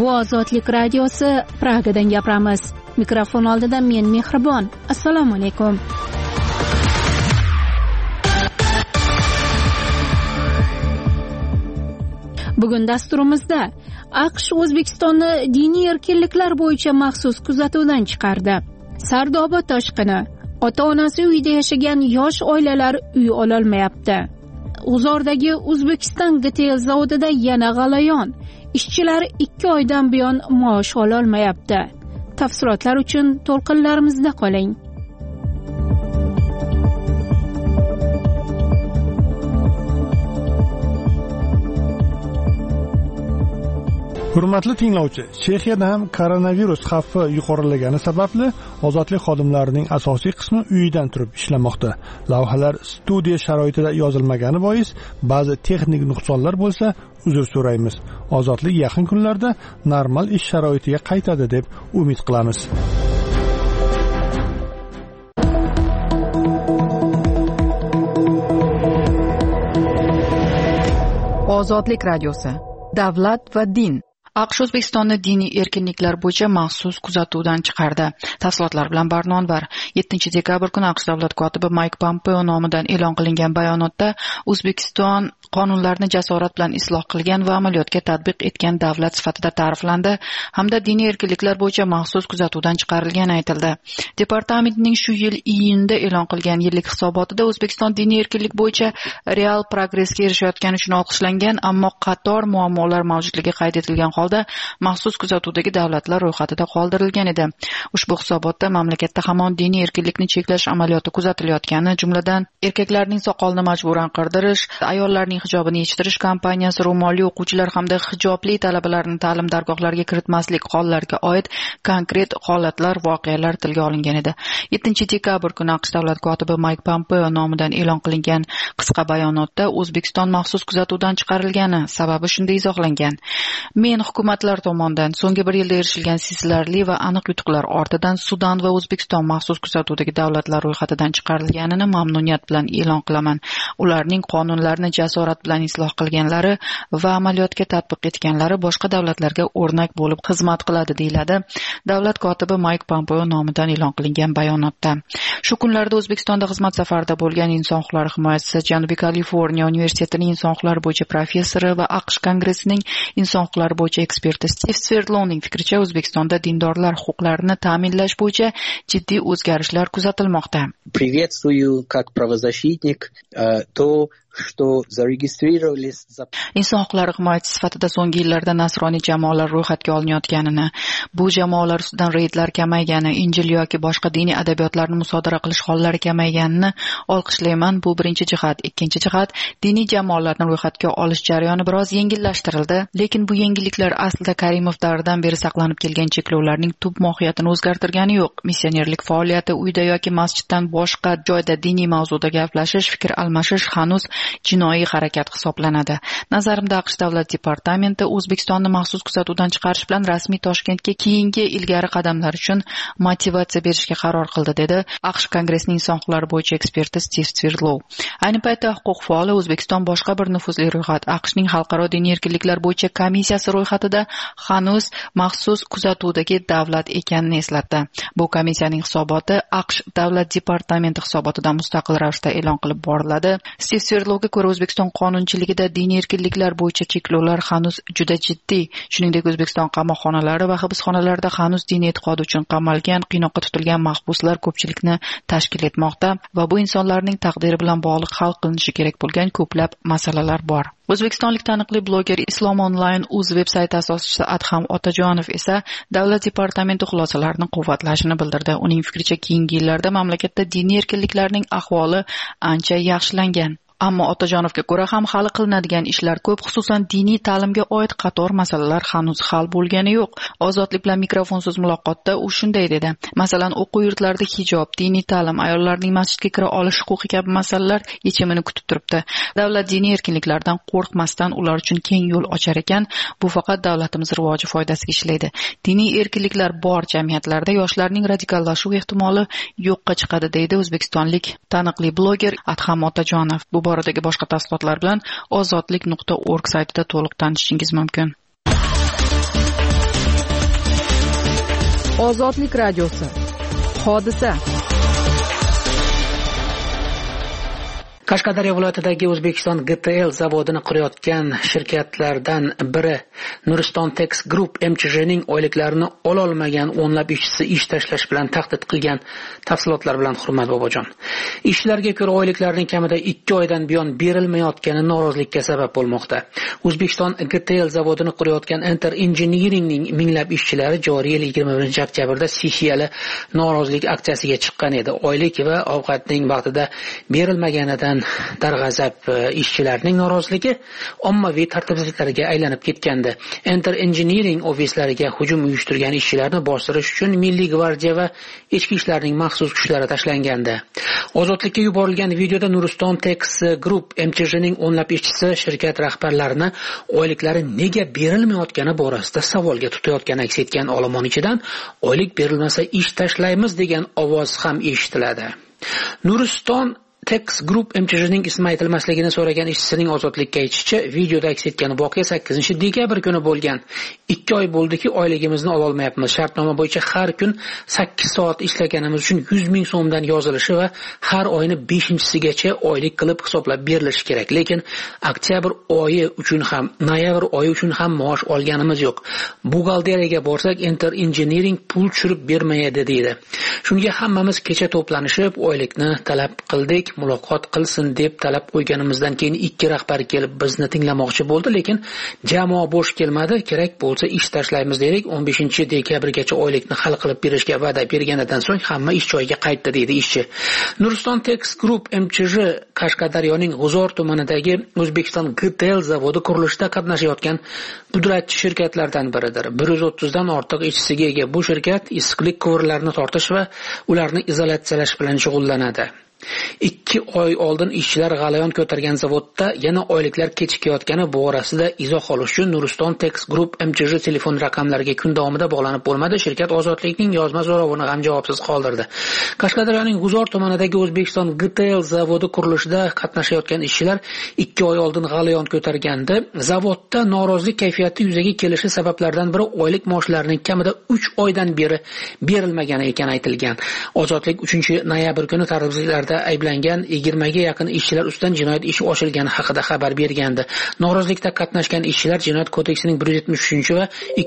Bu Ozodlik radiosi, Pragadan gapiramiz. Mikrofon oldida men Mehribon. Assalomu alaykum. Bugun dasturimizda AQSh O'zbekistonni diniy erkinliklar bo'yicha maxsus kuzatuvdan chiqardi. Sardoba toshqini. Ota-onasi uyda yashagan yosh oilalar uy ololmayapti. G'uzordagi O'zbekiston GTL zavodida yana g'alayon. Ishchilar 2 oydan buyon maosh ololmayapti. Tafsilotlar uchun to'lqinlarimizda qoling. Hurmatli tinglovchi, Chexiyada ham koronavirus xavfi yuqorilagani sababli ozodlik xodimlarining asosiy qismi uyidan turib ishlamoqda. Lavhalar studiya sharoitida yozilmagani bois ba'zi texnik nuqsonlar bo'lsa, uzr so'raymiz. Ozodlik yaqin kunlarda normal ish sharoitiga qaytadi deb umid qilamiz. Ozodlik radiosi. Davlat va din. AQSh O'zbekistonni diniy erkinliklar bo'yicha maxsus kuzatuvdan chiqardi. Tafsilotlar bilan Barno Anvar. 7-dekabr kuni AQSh davlat kotibi Mike Pompeo nomidan e'lon qilingan bayonotda O'zbekiston qonunlarni jasorat bilan isloh qilgan va amaliyotga tatbiq etgan davlat sifatida ta'riflandi hamda diniy erkinliklar bo'yicha maxsus kuzatuvdan chiqarilgani aytildi. Departamentning shu yil iyunda e'lon qilgan yillik hisobotida O'zbekiston diniy erkinlik bo'yicha real progressga erishayotgani uchun olqishlangan, ammo qator muammolar mavjudligi qayd etilgan holda maxsus kuzatuvdagi davlatlar ro'yxatida qoldirilgan edi. Ushbu hisobotda mamlakatda hamon diniy erkinlikni cheklash amaliyoti kuzatilayotgani, jumladan erkaklarning soqolini majburan qirdirish, ayollarning hijobini yechittirish kampaniyasi, ro'molli o'quvchilar hamda hijobli talabalarning ta'lim dargohlariga kiritmaslik hollariga oid konkret holatlar, voqealar tilga olingan edi. 7-dekabr kuni AQSh davlat kotibi Mike Pompeo nomidan e'lon qilingan qisqa bayonotda O'zbekiston maxsus kuzatuvdan chiqarilgani sababi shunday izohlangan. Men hukumatlar tomonidan so'nggi 1 yilda erishilgan sezilarli va aniq yutuqlar ortidan Sudan va O'zbekiston maxsus kuzatuvdagi davlatlar ro'yxatidan chiqarilganini mamnuniyat bilan e'lon qilaman. Ularning qonunlarni jasorat bilan isloh qilganlari va amaliyotga tatbiq etganlari boshqa davlatlarga o'rnak bo'lib xizmat qiladi, deyiladi davlat kotibi Mike Pompeo nomidan e'lon qilingan bayonotda. Shu kunlarda O'zbekistonda xizmat safarida bo'lgan inson huquqlari himoyachisi, Janubiy Kaliforniya universitetining inson huquqlari bo'yicha professori va AQSh kongressining inson huquqlari bo'yicha eksperti Steve Sverdlovning fikricha, O'zbekistonda dindorlar huquqlarini ta'minlash bo'yicha jiddiy o'zgarishlar kuzatilmoqda. Приветствую как правозащитник то, что зарегистрировались. Inson huquqlari himoyachisi sifatida so'nggi yillarda nasroniy jamoalar ro'yxatga olinayotganini, bu jamoalar ustidan reydlar kamaygani, Injil yoki boshqa diniy adabiyotlarni musodara qilish hollari kamayganini olqishlayman. Bu birinchi jihat. Ikkinchi jihat, diniy jamoalarni ro'yxatga olish jarayoni biroz yengillashtirildi, lekin bu yengilliklar aslida Karimov davridan beri saqlanib kelgan cheklovlarning tub mohiyatini o'zgartirgani yo'q. Missionerlik faoliyati, uyda yoki masjiddan boshqa joyda diniy mavzuda gaplashish, fikr almashish hanuz jinoiy harakat hisoblanadi. Nazarimda AQSh davlat departamenti O'zbekistonni maxsus kuzatuvdan chiqarish bilan rasmiy Toshkentga keyingi ilgari qadamlar uchun motivatsiya berishga qaror qildi, dedi AQSh kongressining inson huquqlari bo'yicha eksperti Steve Sverdlov. Ayni paytda huquq faoli O'zbekiston boshqa bir nufuzli ro'yxat, AQShning xalqaro diniy erkinliklar bo'yicha komissiyasi ro'yxatida hanuz maxsus kuzatuvdagi davlat ekanini eslatdi. Bu komissiyaning hisoboti AQSh davlat departamenti hisobotidan mustaqil ravishda e'lon qilib boriladi. Steve Sverdlovga ko'ra, O'zbekiston qonunchiligida diniy erkinliklar bo'yicha cheklovlar hanuz juda jiddiy. Shuningdek, O'zbekiston qamoqxonalari va hibsxonalarida hanuz diniy e'tiqodi uchun qamalgan, qiynoqqa tutilgan mahbuslar ko'pchilikni tashkil etmoqda va bu insonlarning taqdiri bilan bog'liq hal qilinishi kerak bo'lgan ko'plab masalalar bor. O'zbekistonlik taniqli bloger Islom Online uz veb-sayti asoschisi Adham Otajonov esa davlat departamenti xulosalarini quvvatlashini bildirdi. Uning fikricha, keyingi yillarda mamlakatda diniy erkinliklarning ahvoli ancha yaxshilangan. Ammo Otajonovga ko'ra ham hali qilinadigan ishlar ko'p, xususan diniy ta'limga oid qator masalalar hanuz hal bo'lgani yo'q. Ozodlik bilan mikrofonsiz muloqotda u shunday dedi. Masalan, o'quv yurtlarida hijob, diniy ta'lim, ayollarning masjidga kira olish huquqi kabi masalalar yechimini kutib turibdi. Davlat diniy erkinliklardan qo'rqmasdan ular uchun keng yo'l ochar ekan. Bu faqat davlatimiz rivoji foydasiga ishlaydi. Diniy erkinliklar bor jamiyatlarda yoshlarning radikallashuv ehtimoli yo'qqa chiqadi, deydi o'zbekistonlik taniqli bloger Adham Otajonov. Bu boradagi boshqa tafsilotlar bilan ozodlik.org saytida to'liq tanishishingiz mumkin. Ozodlik radiosi. Hodisa. Qashqadaryo viloyatidagi O'zbekiston GTL zavodini qurayotgan shirkatlardan biri Nuriston Tex Group MCH'ning oyliklarini ololmagan o'nlab ishchisi ish tashlash bilan tahdid qilgan. Tafsilotlar bilan Hurmat Bobojon. Ishchilarga ko'ra oyliklarning kamida 2 oydan buyon berilmayotgani norozilikka sabab bo'lmoqda. O'zbekiston GTL zavodini qurayotgan Enter Engineeringning minglab ishchilari joriy yil 21-oktyabrda sessiyali norozilik aksiyasiga chiqqan edi. Oylik va ovqatning vaqtida berilmaganidan darg'azab ishchilarning noroziligi ommaviy tartibsizliklarga aylanib ketgandi. Enter Engineering ofislariga hujum uyushtirgan ishchilarni bostirish uchun Milliy gvardiya va ichki ishlarning maxsus kuchlari tashlangandi. Ozodlikka yuborilgan videoda Nuriston Tex Group MCH'ning o'nlab ishchisi shirkat rahbarlarini oyliklari nega berilmayotgani borasida savolga tutayotgani aks etgan. Olomon ichidan oylik berilmasa ish tashlaymiz degan ovoz ham eshitiladi. Nuriston Tex Group MCH'ning ismi aytilmasligini so'ragan ishchisining ozodlikka aytishicha, videoda aks etgan voqea 8-dekabr kuni bo'lgan. 2 oy bo'ldiki, oyligimizni ola olmayapmiz. Shartnoma bo'yicha har kun 8 soat ishlaganimiz uchun 100 ming so'mdan yozilishi va har oyni 5-sigacha oylik qilib hisoblab berilishi kerak. Lekin oktyabr oyi uchun ham, noyabr oyi uchun ham maosh olganimiz yo'q. Buxgalteriyaga borsak, Enter Engineering pul tushirib bermaydi deydi. Shunga hammamiz kecha to'planishib, oylikni talab qildik. Muloqot qilsin deb talab qo'yganimizdan keyin 2 rahbar kelib bizni tinglamoqchi bo'ldi, lekin jamoa bo'sh kelmadi. Kerak bo'lsa ish tashlaymiz dedik. 15-dekabrgacha oylikni hal qilib berishga va'da berganidan so'ng hamma ish joyiga qaytdi deydi ishchi. Nuriston Tex Group MCH Qashqadaryoning G'uzor tumanidagi O'zbekiston GTL zavodi qurilishida qatnashayotgan pudratchi shirkatlardan biridir. 130 dan ortiq ishchisiga ega bu shirkat issiqlik quvurlarini tortish va ularni izolyatsiyalash bilan shug'ullanadi. 2 oy oldin ishchilar g'alayon ko'targan zavodda yana oyliklar kechikayotgani borasida izoh olish uchun Nuriston Tex Group MCH telefon raqamlariga kun davomida bog'lanib bo'lmadi. Shirkat Ozodlikning yozma so'rovini ham javobsiz qoldirdi. Qashqadaryoning G'uzor tumanidagi O'zbekiston GTL zavodi qurilishida qatnashayotgan ishchilar 2 oy oldin g'alayon ko'targandi. Zavodda norozilik kayfiyati yuzaga kelishi sabablaridan biri oylik maoshlarining kamida 3 oydan beri berilmagani ekani aytilgan. Ozodlik 3-noyabr kuni tartibsizliklarda ayblangan 20 ga yaqin ishchilar ustidan jinoyat ishi ochilgani haqida xabar bergandi. Norozilikda qatnashgan ishchilar Jinoyat kodeksining 173 va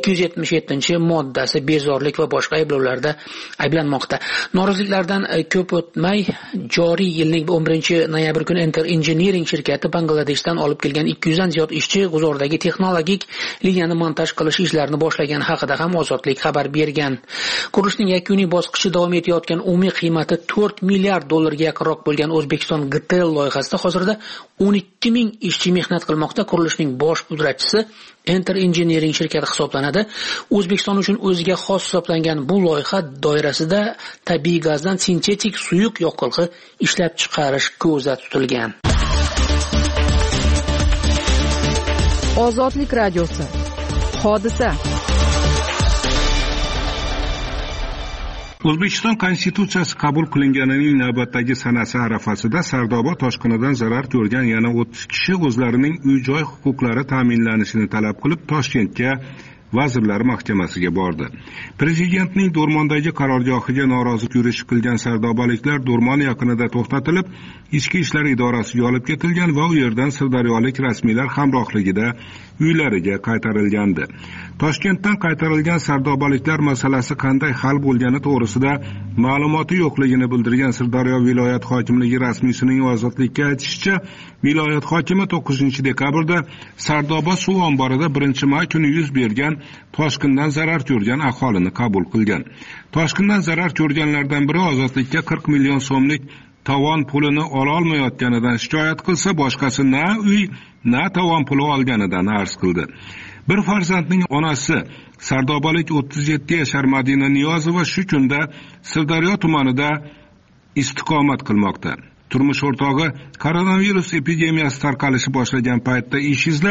277-moddasi bezorilik va boshqa ayblovlarda ayblanmoqda. Noroziliklardan ko'p o'tmay joriy yilning 11-noyabr kuni Enter Engineering shirkati Bangladeshdan olib kelgan 200 dan ziyod ishchi G'uzordagi texnologik liniyani montaj qilish ishlarini boshlagani haqida ham Ozodlik xabar bergan. Qurilishning yakuniy bosqichi davom etayotgan, umumiy qiymati 4 milliard dollarga yaqinroq bo'lgan O'zbekiston GTL loyihasida hozirda 12 ming ishchi mehnat qilmoqda. Qurilishning bosh pudratchisi Enter Engineering shirkati hisoblanadi. O'zbekiston uchun o'ziga xos hisoblangan bu loyiha doirasida tabiiy gazdan sintetik suyuq yoqilg'i ishlab chiqarish ko'zda tutilgan. Ozodlik radiosi. Hodisa. O'zbekiston Konstitutsiyasi qabul qilinganining navbatdagi sanasi arafasida Sardoba toshqinidan zarar ko'rgan yana 30 kishi o'zlarining uy-joy huquqlari ta'minlanishini talab qilib Toshkentga Vazirlar Mahkamasiga bordi. Prezidentning Do'rmondagi qarorgohiga norozilik yurishi qilgan sardobaliklar Do'rmon yaqinida to'xtatilib, Ichki ishlar idorasiga olib ketilgan va u yerdan sirdaryolik rasmiylar hamrohligida uylariga qaytarilgandi. Toshkentdan qaytarilgan sardobaliklar masalasi qanday hal bo'lgani to'g'risida ma'lumoti yo'qligini bildirgan Sirdaryo viloyat hokimligi rasmiysining Ozodlikka aytishicha, viloyat hokimi 9-dekabrda Sardoba suv omborida 1-may kuni yuz bergan toshqindan zarar ko'rgan aholini qabul qilgan. Toshqindan zarar ko'rganlardan biri Ozodlikka 40 million so'mlik tovon pulini ola olmayotganidan shikoyat qilsa, boshqasi na uy, na tovon puli olganidan arz qildi. Bir farzandning onasi Sardobalik 37 yashar Madina Niyozova shu kunda Sirdaryo tumanida istiqomat qilmoqda. Turmush o'rtog'i koronavirus epidemiyasi tarqalishi boshlagan paytda ish izlab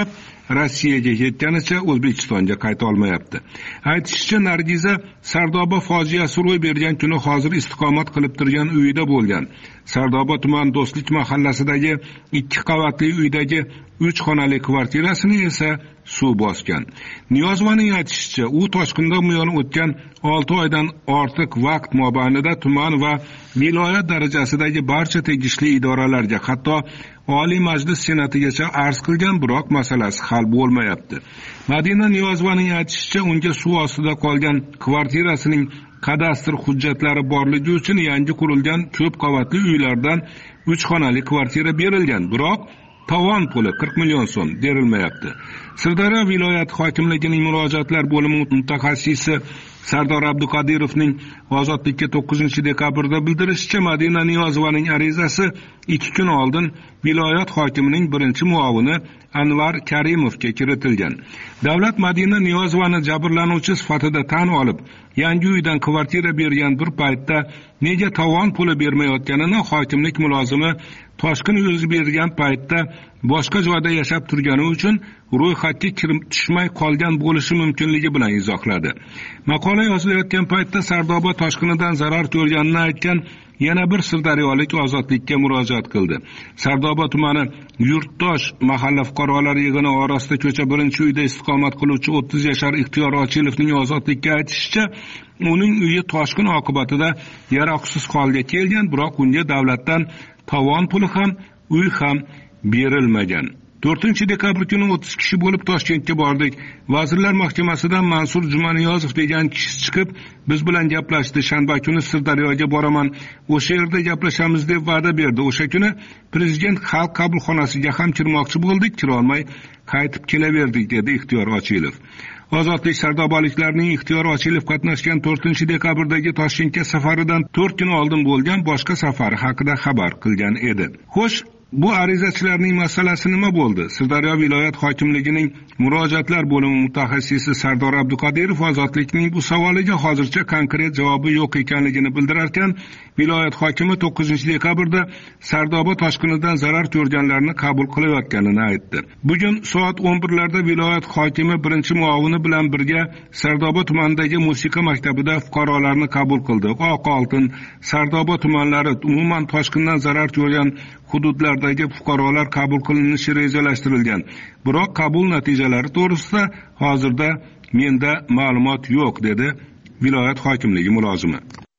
Rossiyaga yetganicha O'zbekistonga qayta olmayapti. Aytishicha, Nargiza Sardoba fojiasi ro'y bergan kuni hozir istiqomat qilib turgan uyida bo'lgan. Sardoba tuman Do'stlik mahallasidagi 2 qavatli uydagi 3 xonali kvartirasini esa suv bosgan. Niyozovaning aytishicha, u toshqindan buyon o'tgan 6 oydan ortiq vaqt mobaynida tuman va viloyat darajasidagi barcha tegishli idoralarga, hatto Oliy Majlis Senatigacha arz qilgan, biroq masalasi hal bo'lmayapti. Madina Niyozovaning aytishicha, unga suv ostida qolgan kvartirasining kadastr hujjatlari borligi uchun yangi qurilgan ko'p qavatli uylardan 3 xonali kvartira berilgan, biroq tovon puli 40 million so'm berilmayapti. Sirdaryo viloyat hokimligining murojaatlar bo'limi mutaxassisi Sardor Abduqodirovning Ozodlikka 9-dekabrda bildirishicha, Madina Niyozovaning arizasi 2 kun oldin viloyat hokimining birinchi muavini Anvar Karimovga kiritilgan. Davlat Madina Niyozovani jabrlanuvchi sifatida tan olib, yangi uydan kvartira bergan bir paytda nega tovon puli bermayotganini hokimlik mulozimi toshqin yuz bergan paytda boshqa joyda yashab turgani uchun ro'yxatga kirib tushmay qolgan bo'lishi mumkinligi bilan izohladi. Maqola yozilayotgan paytda Sardoba toshqinidan zarar ko'rganini aytgan yana bir sirdaryolik Ozodlikka murojaat qildi. Sardoba tumani Yurtdosh mahalla fuqarolari yig'ini orasida ko'cha 1-uyda istiqomat qiluvchi 30 yashar Ixtiyor Ochilovning Ozodlikka aytishicha, uning uyi toshqin oqibatida yaroqsiz holga kelgan, biroq unga davlatdan tovon puli ham, uy ham berilmagan. 4-dekabr kuni 30 kishi bo'lib Toshkentga bordik. Vazirlar Mahkamasidan Mansur Jumaniyozov degan kishi chiqib, biz bilan gaplashdi. Shanba kuni Sirdaryoga boraman, o'sha yerda gaplashamiz deb va'da berdi. O'sha kuni prezident xalq qabulxonasiga ham kirmoqchi bo'ldik, kira olmay qaytib kelaverdik, dedi Ixtiyor Ochilov. Ozodlik sardobaliklarning Ixtiyor Ochilov qatnashgan 4-dekabrdagi Toshkentga safaridan 4 kun oldin bo'lgan boshqa safari haqida xabar qilgan edi. Xo'sh, bu arizachilarning masalasi nima bo'ldi? Sirdaryo viloyat hokimligining murojaatlar bo'limi mutaxassisi Sardor Abduqodirov Ozodlikning bu savoliga hozircha konkret javobi yo'q ekanligini bildirarkan, viloyat hokimi 9-dekabrda Sardoba toshqinidan zarar ko'rganlarni qabul qilayotganini aytdi. Bugun soat 11larda viloyat hokimi birinchi muavini bilan birga Sardoba tumanidagi musiqa maktabida fuqarolarni qabul qildi. Oqoltin, Sardoba tumanlari umuman toshqindan zarar ko'rgan hududlardagi fuqarolar qabul qilinishi rejalashtirilgan. Biroq qabul natijalari to'g'risida hozirda menda ma'lumot yo'q, dedi viloyat hokimligi mulozimi.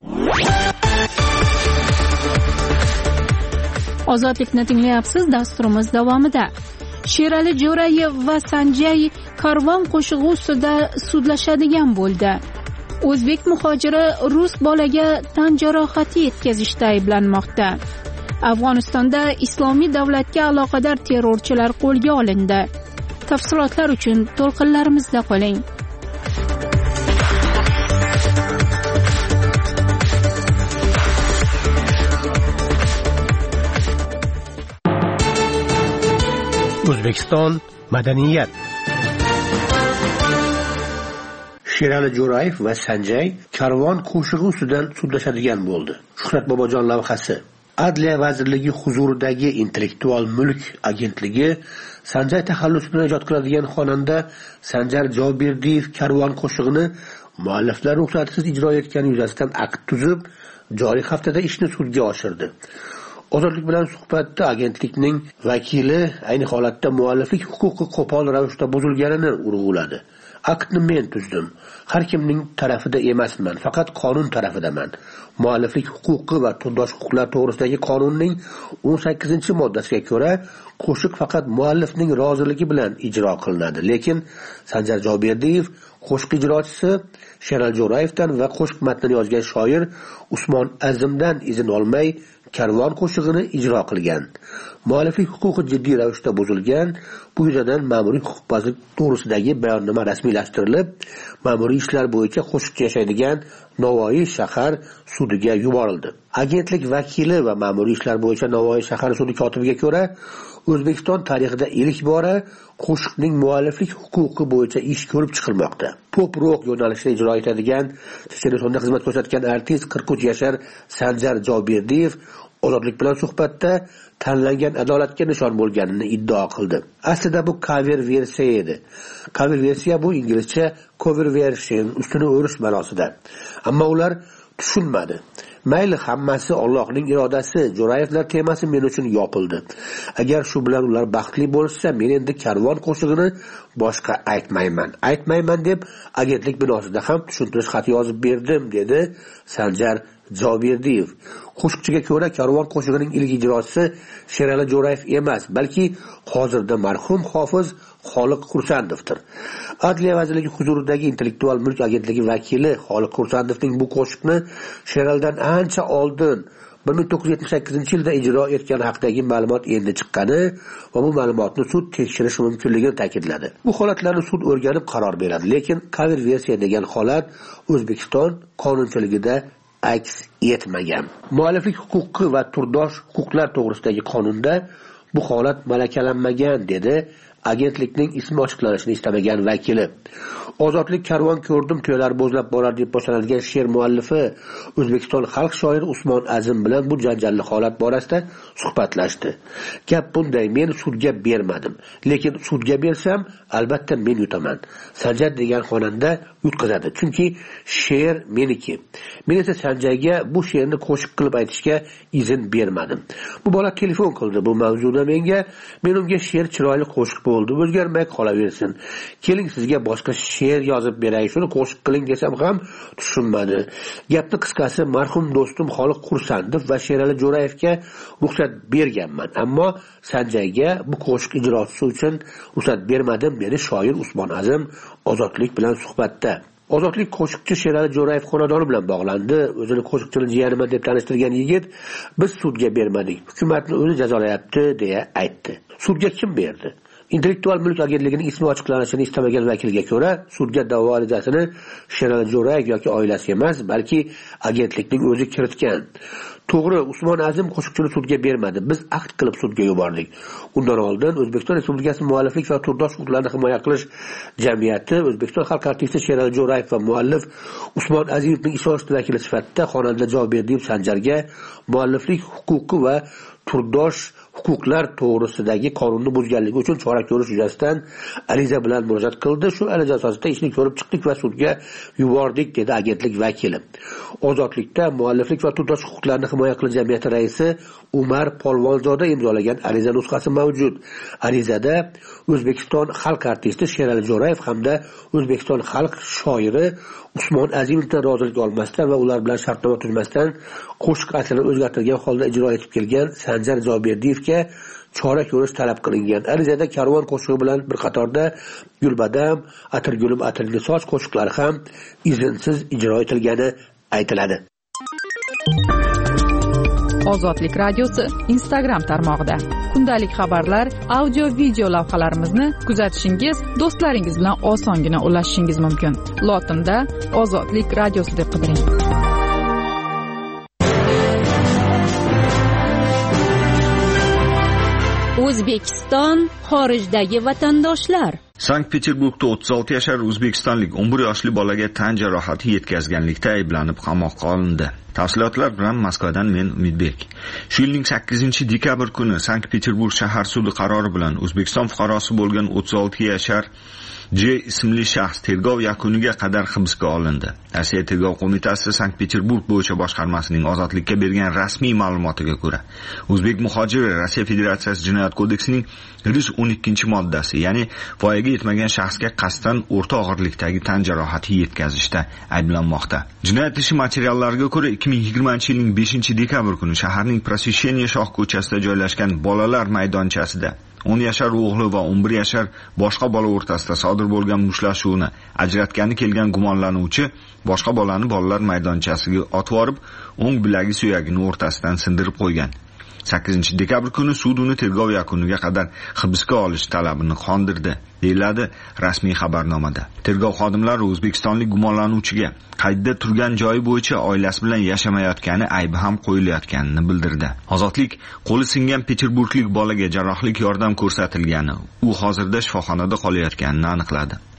Ozodlikni tinglayapsiz. Dasturimiz davomida Sherali Jo'rayev va Sanjay Karvon qo'shig'i ustida sudlashadigan bo'ldi. O'zbek muhojiri rus bolaga tan jarohati yetkazishda ayblanmoqda. Afg'onistonda Islomiy davlatga aloqador terrorchilar qo'lga olindi. Tafsilotlar uchun to'lqinlarimizda qoling. O'zbekiston madaniyat. Sherali Jo'rayev va Sanjay Karvon qo'shig'i ustidan sudlashadigan bo'ldi. Shuhrat Bobojon lavhasi. Adliya vazirligi huzuridagi Intellektual mulk agentligi Sanjay taxallusi bilan ijod qiladigan xonanda Sanjar Joberdiyev Karvon qo'shig'ini mualliflar ruxsatisiz ijro etgani yuzasidan akt tuzib, joriy haftada ishni sudga oshirdi. Ozodlik bilan suhbatda agentlikning vakili ayni holatda mualliflik huquqi qo'pol ravishda buzilganini urg'uladi. Aktni men tuzdim. Har kimning tarafida emasman, faqat qonun tarafidaman. Mualliflik huquqi va turdosh huquqlar to'g'risidagi qonunning 18-moddasiga ko'ra qo'shiq faqat muallifning roziligi bilan ijro qilinadi. Lekin Sanjar Joberdiyev qo'shiq ijrochisi Sherali Jo'rayevdan va qo'shiq matnini yozgan shoir Usmon Azimdan izn olmay Karvon qo'shig'ini ijro qilgan. Mualliflik huquqi jiddiy ravishda buzilgan. Bu yuzasidan ma'muriy huquqbozlik to'g'risidagi bayonnoma rasmiylashtirilib, ma'muriy ishlar bo'yicha qo'shiqchi yashaydigan Navoiy shahar sudiga yuborildi. Agentlik vakili va ma'muriy ishlar bo'yicha Navoiy shahar sudi kotibiga ko'ra, O'zbekiston tarixida ilk bora qo'shiqning mualliflik huquqi bo'yicha ish ko'rib chiqilmoqda. Pop rock yo'nalishida ijro etadigan, Chechenistondagi xizmat ko'rsatgan artist 43 yashar Sanjar Joberdiyev Ozodlik bilan suhbatda tanlangan adolatga nishon bo'lganini iddao qildi. Aslida bu cover versiya edi. Cover versiya bu inglizcha cover version, ustini o'rish ma'nosida. Ammo ular tushunmadi. Mayli, hammasi Allohning irodasi. Jo'rayevlar temasi men uchun yopildi. Agar shu bilan ular baxtli bo'lsa, men endi Karvon qo'shig'ini boshqa aytmayman deb agentlik binosida ham tushuntirish xati yozib berdim, dedi Sanjar Joberdiyev. Qo'shiqchiga ko'ra, Karvon qo'shig'ining ilk ijrochisi Sherali Jo'rayev emas, balki hozirda marhum hofiz Xoliq Qursandovdir. Adliya vazirligi huzuridagi Intellektual mulk agentligi vakili Xoliq Qursandovning bu qo'shiqni Sheraldan ancha oldin 1978-yilda ijro etgani haqidagi ma'lumot endi chiqqani va bu ma'lumotni sud tekshirishi mumkinligini ta'kidladi. Bu holatlarni sud o'rganib qaror beradi, lekin cover versiya degan holat O'zbekiston qonunchiligida aks etmagan. Mualliflik huquqi va turdosh huquqlar to'g'risidagi qonunda bu holat malakalanmagan, dedi agentlikning ismi ochiqlanishini istamagan vakili. Ozodlik Karvon ko'rdim to'ylar bo'zlab borar deb boshlanadigan she'r muallifi O'zbekiston xalq shoiri Usmon Azim bilan bu janjalli holat borasida suhbatlashdi. Gap bunday: men sudga bermadim, lekin sudga bersam albatta men yutaman. Sanjar degan xonanda yutqazadi, chunki she'r meniki. Men esa Sanjarga bu she'rni qo'shiq qilib aytishga izn bermadim. Bu bola telefon qildi bu mavzuda menga. Men unga she'r chiroyli qo'shiq bo'ldi, o'zgarmay qolaversin. Keling sizga boshqa she'r yozib beray, shuni qo'shiq qiling desam ham tushunmadi. Gapni qisqasi, marhum do'stim Xoliq Qursandov va Sherali Jo'rayevga ruxsat berganman, ammo Sanjarga bu qo'shiq ijrosi uchun ruxsat bermadim, dedi shoir Usmon Azim Ozodlik bilan suhbatda. Ozodlik qo'shiqchi Sherali Jo'rayev xonadoni bilan bog'landi. O'zini qo'shiqchini jiyaniman deb tanishtirgan yigit biz sudga bermadik, hukumatni o'zi jazolayapti deya aytdi. Sudga kim berdi? Intellektual mulk agentligining ismi ochiqlanishini istamagan vakilga ko'ra, sudga da'vo arizasini Sherali Jo'rayev yoki oilasi emas, balki agentlikning o'zi kiritgan. To'g'ri, Usmon Azim qo'shiqchini sudga bermadi. Biz aqd qilib sudga yubordik. Undan oldin O'zbekiston Respublikasi mualliflik va turdosh huquqlarini himoya qilish jamiyati O'zbekiston xalq artisti Sherali Jo'rayev va muallif Usmon Azimning ishonchli vakili sifatida xonanda Joberdiyev Sanjarga mualliflik huquqi va turdosh huquqlar to'g'risidagi qonunni buzganligi uchun chora ko'rish yuzasidan ariza bilan murojaat qildi. Shu ariza asosida ishni ko'rib chiqdik va sudga yubordik, dedi agentlik vakili. Ozodlikda mualliflik va turdosh huquqlarini himoya qilish jamiyati raisi Umar Polvonzoda imzolagan ariza nusxasi mavjud. Arizada O'zbekiston xalq artisti Sherali Jo'rayev hamda O'zbekiston xalq shoiri Usmon Azimovdan rozilik olmasdan va ular bilan shartnoma tuzmasdan qo'shiq aslini o'zgartirgan holda ijro etib kelgan Sanjar Joberdiyevga chora ko'rish talab qilingan. Arizada Karvon qo'shig'i bilan bir qatorda Gulbadam, Atirgulim atirli soch qo'shiqlari ham izinsiz ijro etilgani aytiladi. Ozodlik radiosi Instagram tarmog'ida kundalik xabarlar, audio video lavhalarimizni kuzatishingiz, do'stlaringiz bilan osongina ulashishingiz mumkin. Lotinda Ozodlik radiosi deb qidiring. O'zbekiston xorijdagi vatandoshlar. Sankt-Peterburgda 36 yashar o'zbekistonlik 11 yoshli bolaga tan jarohati yetkazganlikda ayblanib qamoqqa olindi. Tafsilotlar bilan Moskvadan men Umidbek. Shu yilning 8-dekabr kuni Sankt-Peterburg shahar sudi qarori bilan O'zbekiston fuqarosi bo'lgan 36 yashar J ismli shaxs tergov yakuniga qadar hibsga olindi. Rossiya tergov qo'mitasi Sankt-Peterburg bo'yicha boshqarmasining ozodlikka bergan rasmiy ma'lumotiga ko'ra, o'zbek muhojiri Rossiya Federatsiyasi Jinoyat kodeksining 112-moddasi, ya'ni voyaga yetmagan shaxsga qasddan o'rta og'irlikdagi tan jarohati yetkazishda ayblanmoqda. Jinoyat ishi materiallariga ko'ra 2020-yilning 5-dekabr kuni shaharning Prosvesheniya shoh ko'chasida joylashgan bolalar maydonchasida 10 yashar o'g'li va 11 yashar boshqa bola o'rtasida sodir bo'lgan mushtlashuvni ajratgani kelgan gumonlanuvchi boshqa bolani bolalar maydonchasiga otib borib, o'ng bilagi suyagini o'rtasidan sindirib qo'ygan. 8-dekabr kuni sud uni tergov yakuniga qadar hibsga olish talabini qondirdi, deyiladi rasmiy xabarnomada. Tergov xodimlari o'zbekistonlik gumonlanuvchiga qaydda turgan joyi bo'yicha oilasi bilan yashamayotgani aybi ham qo'yilayotganini bildirdi. Ozodlik qo'li singan peterburglik bolaga jarrohlik yordam ko'rsatilgani, u hozirda shifoxonada qolayotganini aniqladi.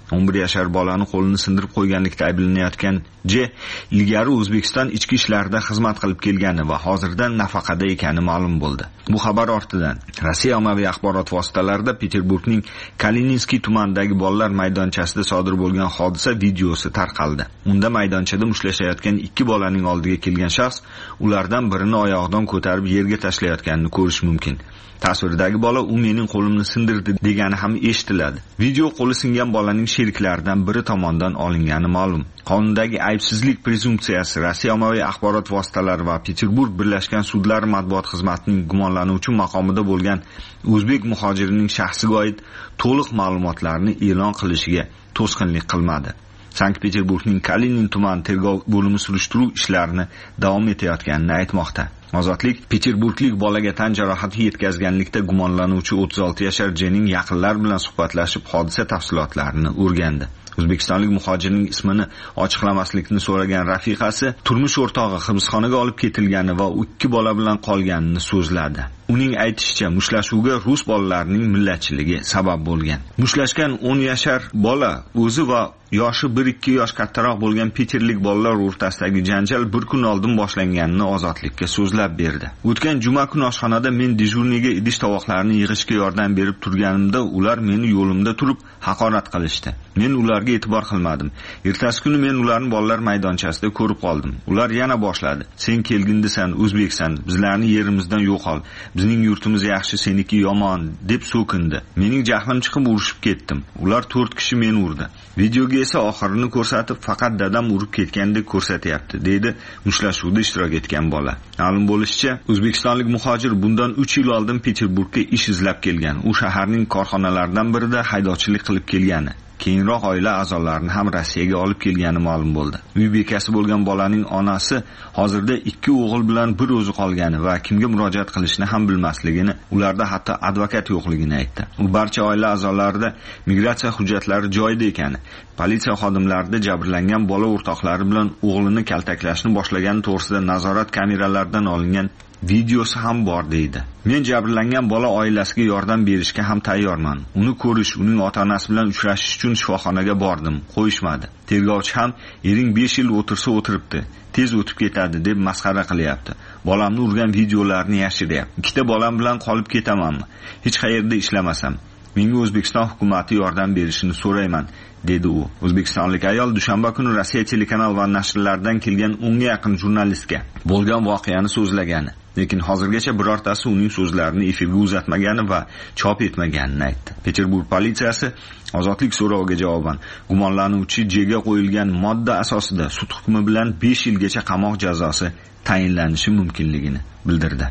11 yashar bolani qo'lini sindirib qo'yganlikda ayblanayotgan J ilgari O'zbekiston ichki ishlarida xizmat qilib kelgani va hozirda nafaqada ekani ma'lum bo'ldi. Bu xabar ortidan Rossiya ommaviy axborot vositalarida Peterburgning Kalininskiy tumanidagi bolalar maydonchasida sodir bo'lgan hodisa videosi tarqaldi. Unda maydonchada mushtlashayotgan ikki bolaning oldiga kelgan shaxs ulardan birini oyog'idan ko'tarib yerga tashlayotganini ko'rish mumkin. Tasvirdagi bola u mening qo'limni sindirdi degani ham eshitiladi. Video qo'li singan bolaning sheriklaridan biri tomonidan olingani ma'lum. Qonundagi aybsizlik prezumpsiyasi Rossiya ommaviy axborot vositalari va Peterburg birlashgan sudlari matbuot xizmatining gumonlanuvchi maqomida bo'lgan o'zbek muhojirining shaxsiga oid to'liq ma'lumotlarni e'lon qilishiga to'sqinlik qilmadi. Sankt-Peterburgning Kalinin tuman tergov bo'limi surishtiruv ishlarini davom etayotganini aytmoqda. Ozodlik Peterburglik bolaga tan jarohati yetkazganlikda gumonlanuvchi 36 yashar Jning yaqinlar bilan suhbatlashib hodisa tafsilotlarini o'rgandi. O'zbekistonlik muhojirning ismini ochiqlamaslikni so'ragan rafiqasi turmush o'rtog'i hibsxonaga olib ketilgani va 2 bola bilan qolganini so'zladi. Uning aytishicha, mushtlashuvga rus bolalarining millatchiligi sabab bo'lgan. Mushlashgan 10 yashar bola o'zi va yoshi 1-2 yosh kattaroq bo'lgan Peterlik bolalar o'rtasidagi janjal bir kun oldin boshlanganini Ozodlikka so'zlab berdi. O'tgan juma kuni oshxonada men dejurniga idish tovoqlarini yig'ishga yordam berib turganimda ular meni yo'limda turib haqorat qilishdi. Men ularga e'tibor qilmadim. Ertasi kuni men ularni bolalar maydonchasida ko'rib qoldim. Ular yana boshladi. Sen kelgindisan, o'zbeksan, bizlarni yerimizdan yo'qol. Bizning yurtimiz yaxshi, seniki yomon deb so'kindi. Mening jahlim chiqib urishib ketdim. Ular 4 kishi meni urdi. Videoga esa oxirini ko'rsatib, faqat dadam urib ketgandek ko'rsatyapti, dedi mushtlashuvda ishtirok etgan bola. Ma'lum bo'lishicha, o'zbekistonlik muhojir bundan 3 yil oldin Peterburgga ish izlab kelgan. U shaharning korxonalaridan birida haydovchilik qilib kelgani. Keyinroq oila a'zolarini ham Rossiyaga olib kelgani ma'lum bo'ldi. Uy bekasi bo'lgan bolaning onasi hozirda 2 o'g'il bilan bir o'zi qolgani va kimga murojaat qilishni ham bilmasligini, ularda hatto advokat yo'qligini aytdi. U barcha oila a'zolarida migratsiya hujjatlari joyida ekani, politsiya xodimlarida jabrlangan bola o'rtoqlari bilan o'g'lini kaltaklashni boshlagani to'g'risida nazorat kameralaridan olingan videosi ham bor deydi. Men jabrlangan bola oilasiga yordam berishga ham tayyorman. Uni ko'rish, uning ota-onasi bilan uchrashish uchun shifoxonaga bordim, qo'yishmadi. Tergovchi ham ering 5 yil o'tirsa o'tiribdi, tez o'tib ketadi deb masxara qilyapti. Bolamni urgan videolarni yashiryapti. Ikkita bolam bilan qolib ketamanmi? Hech qayerda ishlamasam. Menga O'zbekiston hukumati yordam berishini so'rayman, dedi u. O'zbekistonlik ayol dushanba kuni Rossiya telekanal va nashrlaridan kelgan 10 ga yaqin jurnalistga bo'lgan voqeani so'zlagani, lekin hozirgacha birortasi uning so'zlarini efirga uzatmagani va chop etmaganini aytdi. Peterburg politsiyasi Ozodlik so'roviga javoban gumonlanuvchi Jga qo'yilgan modda asosida sud hukmi bilan 5 yilgacha qamoq jazosi tayinlanishi mumkinligini bildirdi.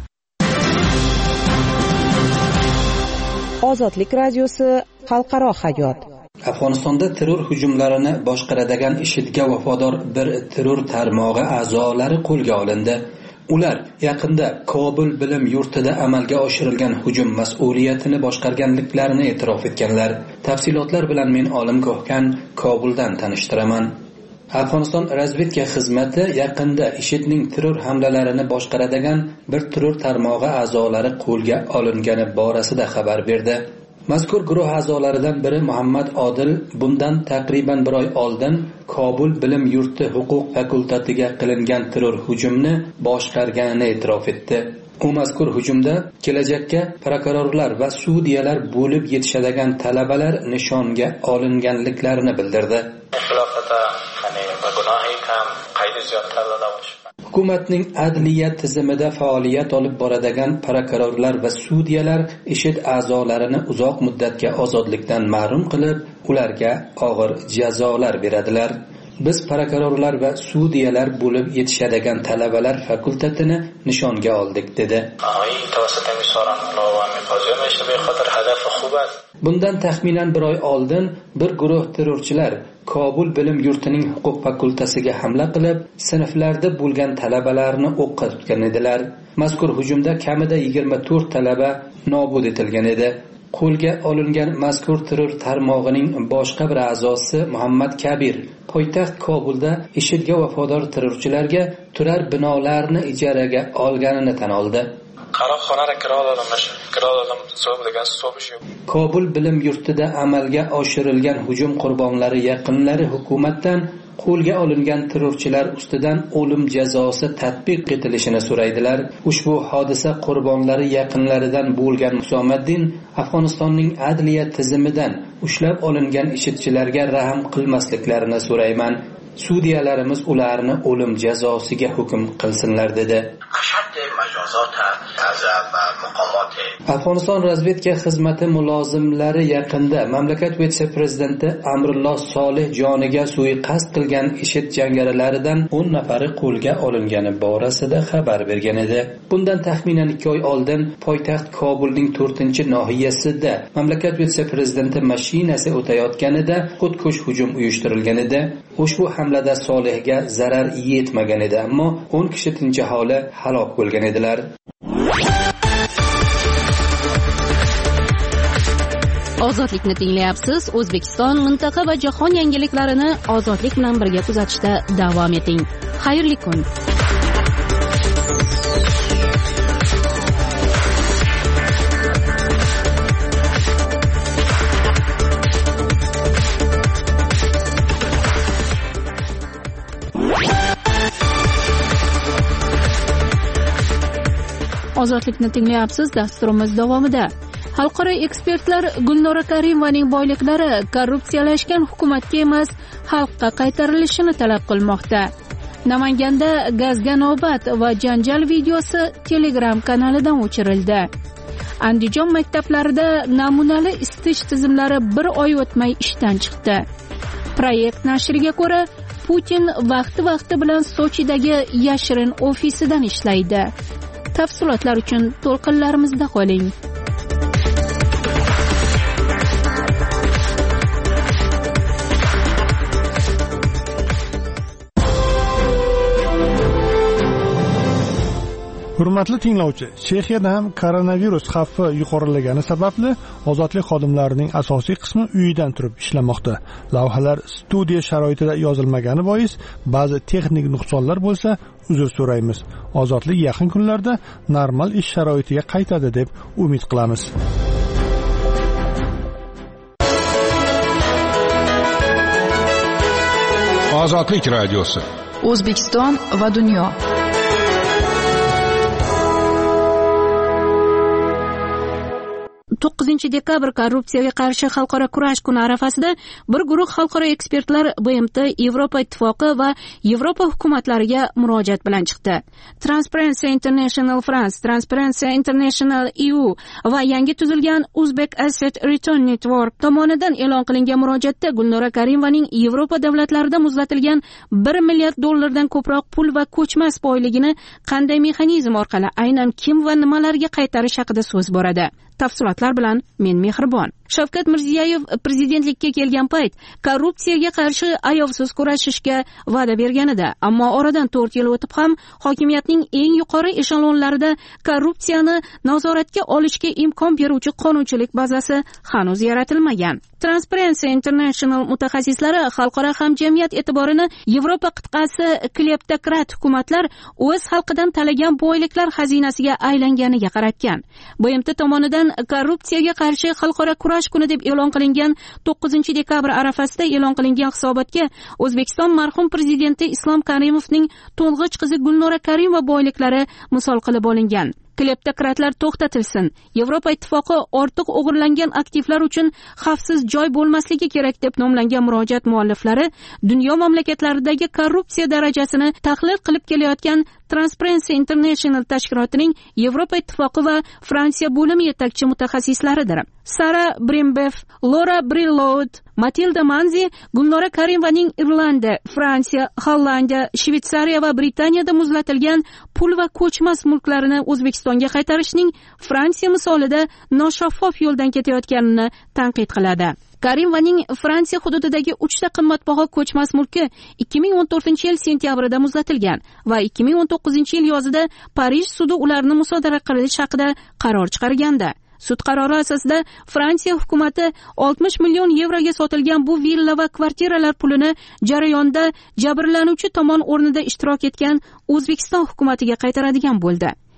Ozodlik radiosi xalqaro hayot. Afg'onistonda terror hujumlarini boshqaradigan IShIDga vafodor bir terror tarmog'i a'zolari qo'lga olindi. Ular yaqinda Kobul bilim yurtida amalga oshirilgan hujum mas'uliyatini boshqarganliklarini e'tirof etganlar. Tafsilotlar bilan men Olim Ko'hkan Kobuldan tanishtiraman. Afg'oniston razvedka xizmati yaqinda IShIDning terror hamlalarini boshqaradigan bir terror tarmog'i a'zolari qo'lga olingani borasida xabar berdi. Mazkur guruh a'zolaridan biri Muhammad Odil bundan taqriban 1 oy oldin Kobul bilim yurti huquq fakultetiga qilingan terror hujumni boshqarganini e'tirof etdi. U mazkur hujumda kelajakka prokurorlar va sudyalar bo'lib yetishadigan talabalar nishonga olinganliklarini bildirdi. Hukumatning adliya tizimida faoliyat olib boradigan prokurorlar va sudyalar IShID a'zolarini uzoq muddatga ozodlikdan mahrum qilib, ularga og'ir jazolar beradilar. Biz prokurorlar va sudyalar bo'lib yetishadigan talabalar fakultetini nishonga oldik, dedi. Bundan taxminan 1 oy oldin bir guruh terrorchilar Kobul bilim yurtining huquq fakultasiga hamla qilib, sinflarda bo'lgan talabalarni o'qqa tutgan edilar. Mazkur hujumda kamida 24 talaba nobud etilgan edi. Qo'lga olingan mazkur terror tarmog'ining boshqa bir a'zosi Muhammad Kabir poytaxt Kobulda IShIDga vafodor terrorchilarga turar binolarni ijaraga olganini tan oldi. qaroqxonaga kira oladim hisob degan hisobish yo'q. Kobul bilim yurtida amalga oshirilgan hujum qurbonlari yaqinlari hukumatdan qo'lga olingan terrorchilar ustidan o'lim jazosi tatbiq etilishini so'raydilar. Ushbu hodisa qurbonlari yaqinlaridan bo'lgan Husomaddin Afg'onistonning adliya tizimidan ushlab olingan ishchilarga rahm qilmasliklarini so'rayman. Sudyalarimiz ularni o'lim jazosiga hukm qilsinlar dedi. Afg'oniston razvedka xizmati mulozimlari yaqinda mamlakat vitse-prezidenti Amrulloh Solih joniga suiqasd qilgan IShID jangarilaridan 10 nafari qo'lga olingani borasida xabar bergan edi. Bundan taxminan 2 oy oldin poytaxt Kobulning 4-nohiyasida mamlakat vitse-prezidenti mashinasi o'tayotganida xudkush hujum uyushtirilgan edi. Ushbu hamlada Solihga zarar yetmagan edi, ammo 10 kishi tinch aholi halok bo'lgan edilar. Ozodlikni tinglayapsiz. O'zbekiston, mintaqa va jahon yangiliklarini ozodlik bilan birga kuzatishda davom eting. Xayrli kun. Ozodlikni tinglayapsiz. Dasturimiz davomida xalqaro ekspertlar Gulnora Karimovaning boyliklari korrupsiyalashgan hukumatga emas, xalqqa qaytarilishini talab qilmoqda. Namanganda gazga navbat va janjal videosi Telegram kanalidan o'chirildi. Andijon maktablarida namunali isitish tizimlari 1 oy o'tmay ishdan chiqdi. Proyekt nashriga ko'ra, Putin vaqti bilan Sochidagi yashirin ofisidan ishlaydi. Tafsilotlar uchun to'lqinlarimizda qoling. Hurmatli tinglovchi, Chexiyada ham koronavirus xavfi yuqorilagani sababli ozodlik xodimlarining asosiy qismi uyidan turib ishlamoqda. Lavhalar studiya sharoitida yozilmagani bois ba'zi texnik nuqsonlar bo'lsa, uzr so'raymiz. Ozodlik yaqin kunlarda normal ish sharoitiga qaytadi deb umid qilamiz. Ozodlik radiosi. O'zbekiston va dunyo. 9 dekabr korrupsiyaga qarshi xalqaro kurash kuni arafasida bir guruh xalqaro ekspertlar BMT, Yevropa ittifoqi va Yevropa hukumatlariga murojaat bilan chiqdi. Transparency International France, Transparency International EU va yangi tuzilgan Uzbek Asset Return Network tomonidan e'lon qilingan murojaatda Gulnora Karimovaning Yevropa davlatlarida muzlatilgan $1 milliard ko'proq pul va ko'chmas boyligini qanday mexanizm orqali aynan kim va nimalarga qaytarish haqida so'z boradi. Tafsilotlar bilan men Mehribon. Shavkat Mirziyoyev prezidentlikka kelgan payt korrupsiyaga qarshi ayovsiz kurashishga va'da berganida, ammo oradan 4 yil o'tib ham hokimiyatning eng yuqori eshelonlarida korrupsiyani nazoratga olishga imkon beruvchi qonunchilik bazasi hanuz yaratilmagan. Transparency International mutaxassislari xalqaro hamjamiyat e'tiborini Yevropa qit'asi kleptokrat hukumatlar o'z xalqidan talagan boyliklar xazinasiga aylanganiga qaratgan. BMT tomonidan korrupsiyaga qarshi xalqaro kurash kuni deb e'lon qilingan 9 dekabr arafasida e'lon qilingan hisobotga O'zbekiston marhum prezidenti Islom Karimovning to'ng'ich qizi Gulnora Karimova boyliklari misol qilib olingan. Kleptokratlar to'xtatilsin. Yevropa ittifoqi ortiq o'g'irlangan aktivlar uchun xavfsiz joy bo'lmasligi kerak deb nomlangan murojaat mualliflari dunyo mamlakatlaridagi korrupsiya darajasini tahlil qilib kelayotgan Transparency International tashkilotining Yevropa ittifoqi va Fransiya bo'limi yetakchi mutaxassislaridir. Sara Brimbeff, Laura Brilloud, Matilda Manzi Gulnora Karimovaning Irlandiya, Fransiya, Hollandiya, Shveysariya va Britaniyada muzlatilgan pul va ko'chmas mulklarini O'zbekistonga qaytarishning Fransiya misolida noshaffof yo'ldan ketayotganini tanqid qiladi. Karimovaning Fransiya hududidagi 3 ta qimmatbaho ko'chmas mulki 2014-yil sentyabrida muzlatilgan va 2019-yil yozida Parij sudi ularni musodara qilish haqida qaror chiqargandi. Sud qarori asosida Fransiya hukumatı 60 million yevroga sotilgan bu villa va kvartiralar pulini jarayonda jabrlanuvchi tomon o'rnida ishtirok etgan O'zbekiston hukumatiga qaytaradigan bo'ldi.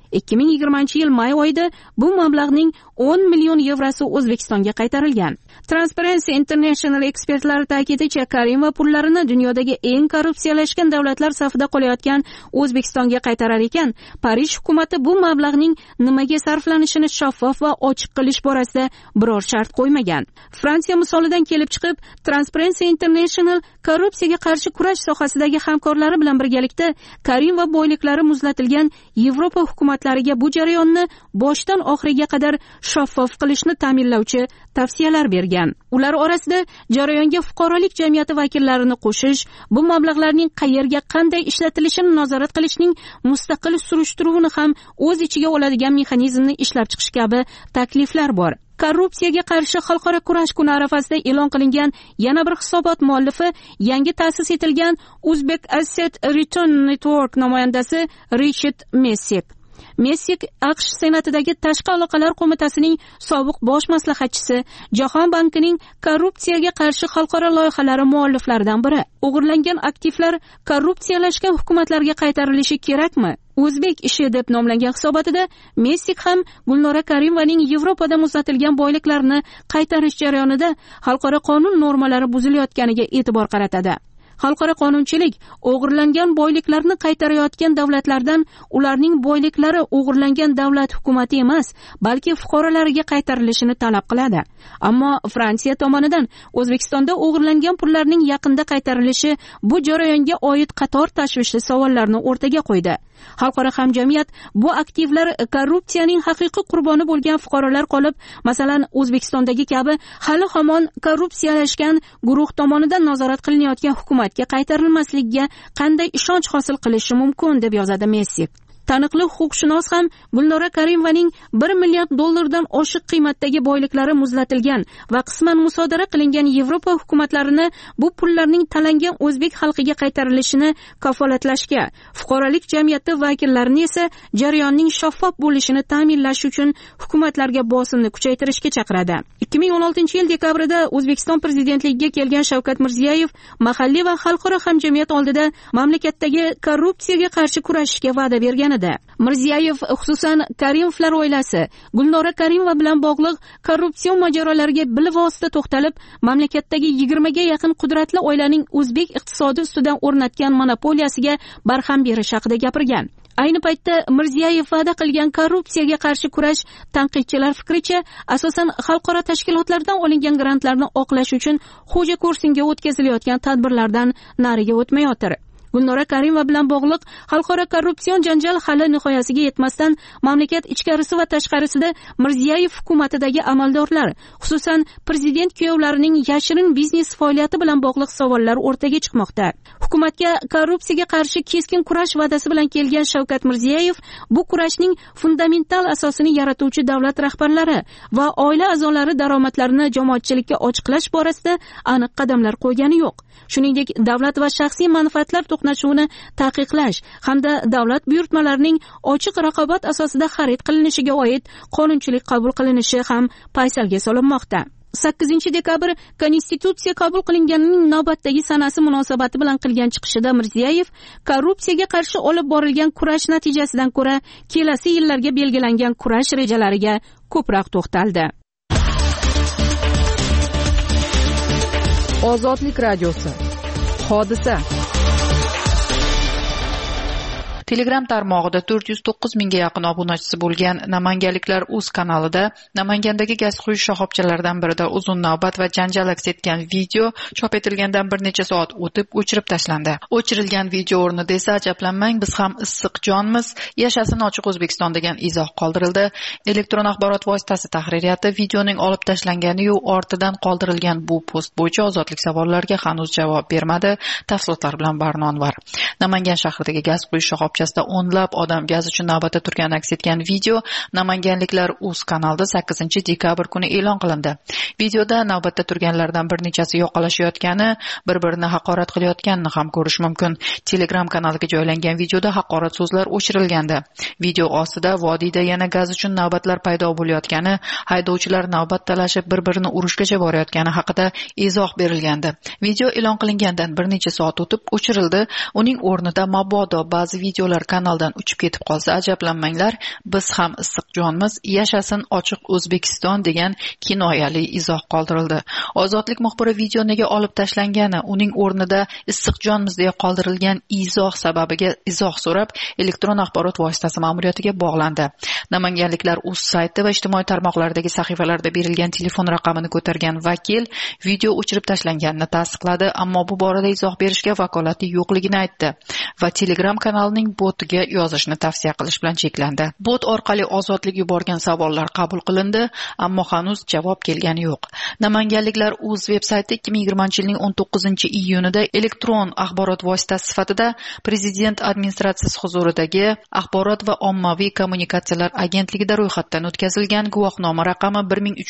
2020-yil may oyida bu mablag'ning 10 million yevrosi O'zbekistonga qaytarilgan. Transparency International ekspertlari ta'kidlashicha, Karimova pullarini dunyodagi eng korrupsiyalashgan davlatlar safida qolayotgan O'zbekistonga qaytarar ekan, Parij hukumati bu mablag'ning nimaga sarflanishini shaffof va ochiq qilish borasida biror shart qo'ymagan. Fransiya misolidan kelib chiqib, Transparency International korrupsiyaga qarshi kurash sohasidagi hamkorlari bilan birgalikda Karimova boyliklari muzlatilgan Yevropa hukumatlariga bu jarayonni boshdan oxiriga qadar shaffof qilishni ta'minlovchi tavsiyalar bergan. Ular orasida jarayonga fuqarolik jamiyati vakillarini qo'shish, bu mablag'larning qayerga qanday ishlatilishini nazorat qilishning mustaqil surishtiruvini ham o'z ichiga oladigan mexanizmni ishlab chiqish kabi takliflar bor. Korrupsiyaga qarshi xalqaro kurash kuni arafasida e'lon qilingan yana bir hisobot muallifi yangi ta'sis etilgan Uzbek Asset Return Network namoyandasi Richard Messik. Messik AQSh Senatidagi Tashqi aloqalar qo'mitasining sobiq bosh maslahatchisi, Jahon bankining korrupsiyaga qarshi xalqaro loyihalari mualliflaridan biri. O'g'irlangan aktivlar korrupsiyalashgan hukumatlarga qaytarilishi kerakmi? O'zbek ishi deb nomlangan hisobotida Messik ham Gulnora Karimovaning Yevropada muzlatilgan boyliklarini qaytarish jarayonida xalqaro qonun normalari buzilayotganiga e'tibor qaratadi. Xalqaro qonunchilik o'g'irlangan boyliklarni qaytarayotgan davlatlardan ularning boyliklari o'g'irlangan davlat hukumati emas, balki fuqarolariga qaytarilishini talab qiladi. Ammo Fransiya tomonidan O'zbekistonda o'g'irlangan pullarning yaqinda qaytarilishi bu jarayonga oid qator tashvishli savollarni o'rtaga qo'ydi. Xalqaro hamjamiyat bu aktivlar korrupsiyaning haqiqiy qurboni bo'lgan fuqarolar qolib, masalan, O'zbekistondagi kabi hali hamon korrupsiyalashgan guruh tomonidan nazorat qilinayotgan hukumatga qaytarilmasligiga qanday ishonch hosil qilishi mumkin deb yozadi Messik. Taniqli huquqshunos ham Gulnora Karimovaning 1 milliard dollardan oshiq qiymatdagi boyliklari muzlatilgan va qisman musodara qilingan Yevropa hukumatlarini bu pullarning talangan o'zbek xalqiga qaytarilishini kafolatlashga, fuqarolik jamiyati vakillarini esa jarayonning shaffof bo'lishini ta'minlash uchun hukumatlarga bosimni kuchaytirishga chaqiradi. 2016-yil dekabrida O'zbekiston prezidentligiga kelgan Shavkat Mirziyoyev mahalliy va xalqaro hamjamiyat oldida mamlakatdagi korrupsiyaga qarshi kurashishga va'da bergan. Mirziyoyev xususan Karimovlar oilasi, Gulnora Karimova bilan bog'liq korrupsion mojarolariga bilvosita to'xtalib, mamlakatdagi 20 ga yaqin qudratli oilaning o'zbek iqtisodi ustidan o'rnatgan monopoliyasiga barham berish haqida gapirgan. Ayni paytda Mirziyoyev va'da qilgan korrupsiyaga qarshi kurash tanqidchilar fikricha asosan xalqaro tashkilotlardan olingan grantlarni oqlash uchun xo'ja kursinga o'tkazilayotgan tadbirlardan nariga o'tmayotir. Gulnora Karimova bilan bog'liq xalqaro korrupsion janjal hali nihoyasiga yetmasdan mamlakat ichkarisi va tashqarisida Mirziyoyev hukumatidagi amaldorlar, xususan prezident kuyovlarining yashirin biznes faoliyati bilan bog'liq savollar o'rtaga chiqmoqda. Hukumatga korrupsiyaga qarshi keskin kurash va'dasi bilan kelgan Shavkat Mirziyoyev bu kurashning fundamental asosini yaratuvchi davlat rahbarlari va oila a'zolari daromadlarini jamoatchilikka ochiqlash borasida aniq qadamlar qo'ygani yo'q. Shuningdek, davlat va shaxsiy manfaatlar to'qnashuvini taqiqlash hamda davlat buyurtmalarining ochiq raqobat asosida xarid qilinishiga oid qonunchilik qabul qilinishi ham paysalga solinmoqda. 8-dekabr Konstitutsiya qabul qilinganining navbatdagi sanasi munosabati bilan qilgan chiqishida Mirziyoyev korrupsiyaga qarshi olib borilgan kurash natijasidan ko'ra kelasi yillarga belgilangan kurash rejalariga ko'proq to'xtaldi. Ozodlik radiosi. Hodisa. Telegram tarmog'ida 409 mingga yaqin obunachisi bo'lgan Namanganliklar uz kanalida Namangandagi gaz quyish shoxobchalaridan birida uzun navbat va janjal aks etgan video chop etilgandan bir necha soat o'tib o'chirib tashlandi. O'chirilgan video o'rnida esa ajablanmang, biz ham issiq jonmiz, yashasin ochiq O'zbekiston degan izoh qoldirildi. Elektron axborot vositasi tahririyati videoning olib tashlangani-yu ortidan qoldirilgan bu post bo'yicha ozodlik savollariga hanuz javob bermadi. Tafsilotlar bilan Barnonvar. Namangan shahridagi gaz quyish shoxobchalari o'nlab odam gaz uchun navbatda turgani aks etgan video Namanganliklar uz kanalida 8-dekabr kuni e'lon qilindi. Videoda navbatda turganlardan bir nechasi yoqalashayotgani, bir-birini haqorat qilayotganini ham ko'rish mumkin. Telegram kanaliga joylangan videoda haqorat so'zlar o'chirilgandi. Video ostida vodiyda yana gaz uchun navbatlar paydo bo'layotgani, haydovchilar navbat talashib bir-birini urushgacha borayotgani haqida izoh berilgandi. Video e'lon qilingandan bir necha soat o'tib o'chirildi. Uning o'rnida mabodo ba'zi video videolar kanaldan uchib ketib qolsa ajablanmanglar, biz ham issiqjonmiz, yashasin ochiq O'zbekiston degan kinoyali izoh qoldirildi. Ozodlik muxbiri video nega olib tashlangani, uning o'rnida issiqjonmiz deya qoldirilgan izoh sababiga izoh so'rab elektron axborot vositasi ma'muriyatiga bog'landi. Namanganliklar o'z sayti va ijtimoiy tarmoqlardagi sahifalarda berilgan telefon raqamini ko'targan vakil video o'chirib tashlanganini tasdiqladi, ammo bu borada izoh berishga vakolati yo'qligini aytdi va Telegram kanalining botiga yozishni tavsiya qilish bilan cheklandi. Bot orqali ozodlik yuborgan savollar qabul qilindi, ammo hanuz javob kelgani yo'q. Namanganliklar o'z veb-sayti 2020-yilning 19-iyunida elektron axborot vositasi sifatida Prezident administratsiyasi huzuridagi Axborot va ommaviy kommunikatsiyalar agentligida ro'yxatdan o'tkazilgan guvohnoma raqami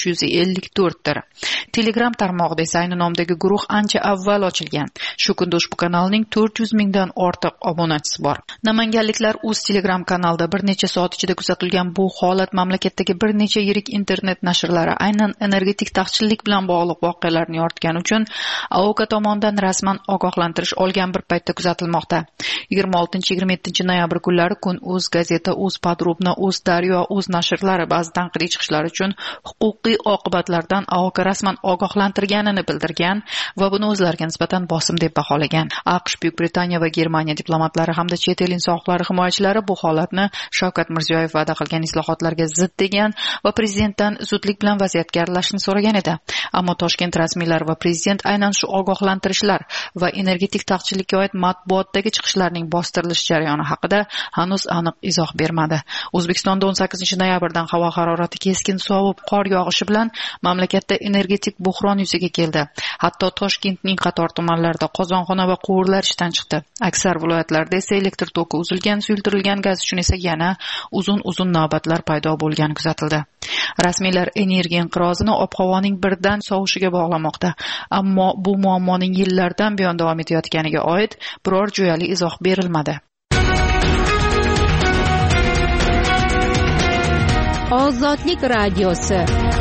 1354 dir. Telegram tarmog'ida esa ayni nomdagi guruh ancha avval ochilgan. Shu kunda ushbu kanalning 400 mingdan ortiq obunachisi bor. Namanganliklar o'z Telegram kanalida bir necha soat ichida kuzatilgan bu holat mamlakatdagi bir necha yirik internet nashrlari aynan energetik taqchillik bilan bog'liq voqealarni yoritgani uchun AOK tomonidan rasman ogohlantirish olgan bir paytda kuzatilmoqda. 26-27 noyabr kunlari Kun.uz gazeta, O'z Podrobna, O'z Daryo, O'z nashrlari ba'zi tanqidiy chiqishlar uchun huquqiy oqibatlardan AOK rasman ogohlantirganini bildirgan va buni o'zlariga nisbatan bosim deb baholagan. AQSh, Buyuk Britaniya va Germaniya diplomatlari hamda chet el inson huquqlari himoyachilari bu holatni Shavkat Mirziyoyev va'da qilgan islohotlarga zid degan va prezidentdan zudlik bilan vaziyatga aralashishni so'ragan edi. Ammo Toshkent rasmiylari va prezident aynan shu ogohlantirishlar va energetik taqchillikka oid matbuotdagi chiqishlarning bostirilish jarayoni haqida hanuz aniq izoh bermadi. O'zbekistonda 18 noyabrdan havo harorati keskin sovib, qor yog'ishi bilan mamlakatda energetik buhron yuzaga keldi. Hatto Toshkentning qator tumanlarida qozonxona va quvurlar ishdan chiqdi. Aksar viloyatlarda esa elektr toki uzilgan, suyultirilgan gaz uchun esa yana uzun navbatlar paydo bo'lgani kuzatildi. Rasmiylar energiya inqirozini ob-havoning birdan sovishiga bog'lamoqda, ammo bu muammoning yillardan buyon davom etayotganiga oid biror jo'yali izoh berilmadi. Ozodlik radiosi.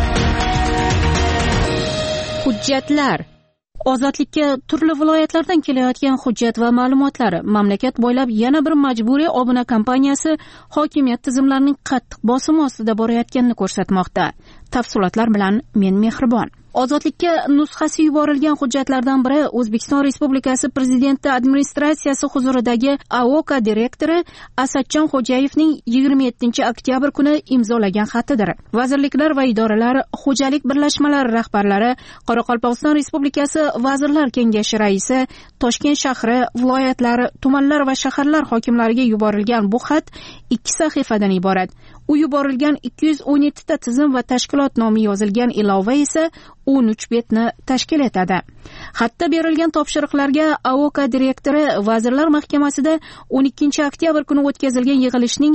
Hujjatlar. Ozodlikka turli viloyatlardan kelayotgan hujjat va ma'lumotlar mamlakat bo'ylab yana bir majburiy obuna kampaniyasi hokimiyat tizimlarining qattiq bosimi ostida borayotganini ko'rsatmoqda. Tafsilotlar bilan men Mehribon. Ozodlikka nusxasi yuborilgan hujjatlardan biri O'zbekiston Respublikasi Prezidenti administratsiyasi huzuridagi AOK direktori Asadjon Xo'jayevning 27-oktyabr kuni imzolagan xatidir. Vazirliklar va idoralar, xo'jalik birlashmalari rahbarlari, Qoraqalpog'iston Respublikasi Vazirlar Kengashi raisi, Toshkent shahri, viloyatlar, tumanlar va shaharlar hokimlariga yuborilgan bu xat 2 sahifadan iborat. U yuborilgan 217 ta tizim va tashkilot nomi yozilgan ilova esa 13 betni tashkil etadi. Xatda berilgan topshiriqlarga AOK direktori Vazirlar Mahkamasida 12-oktyabr kuni o'tkazilgan yig'ilishning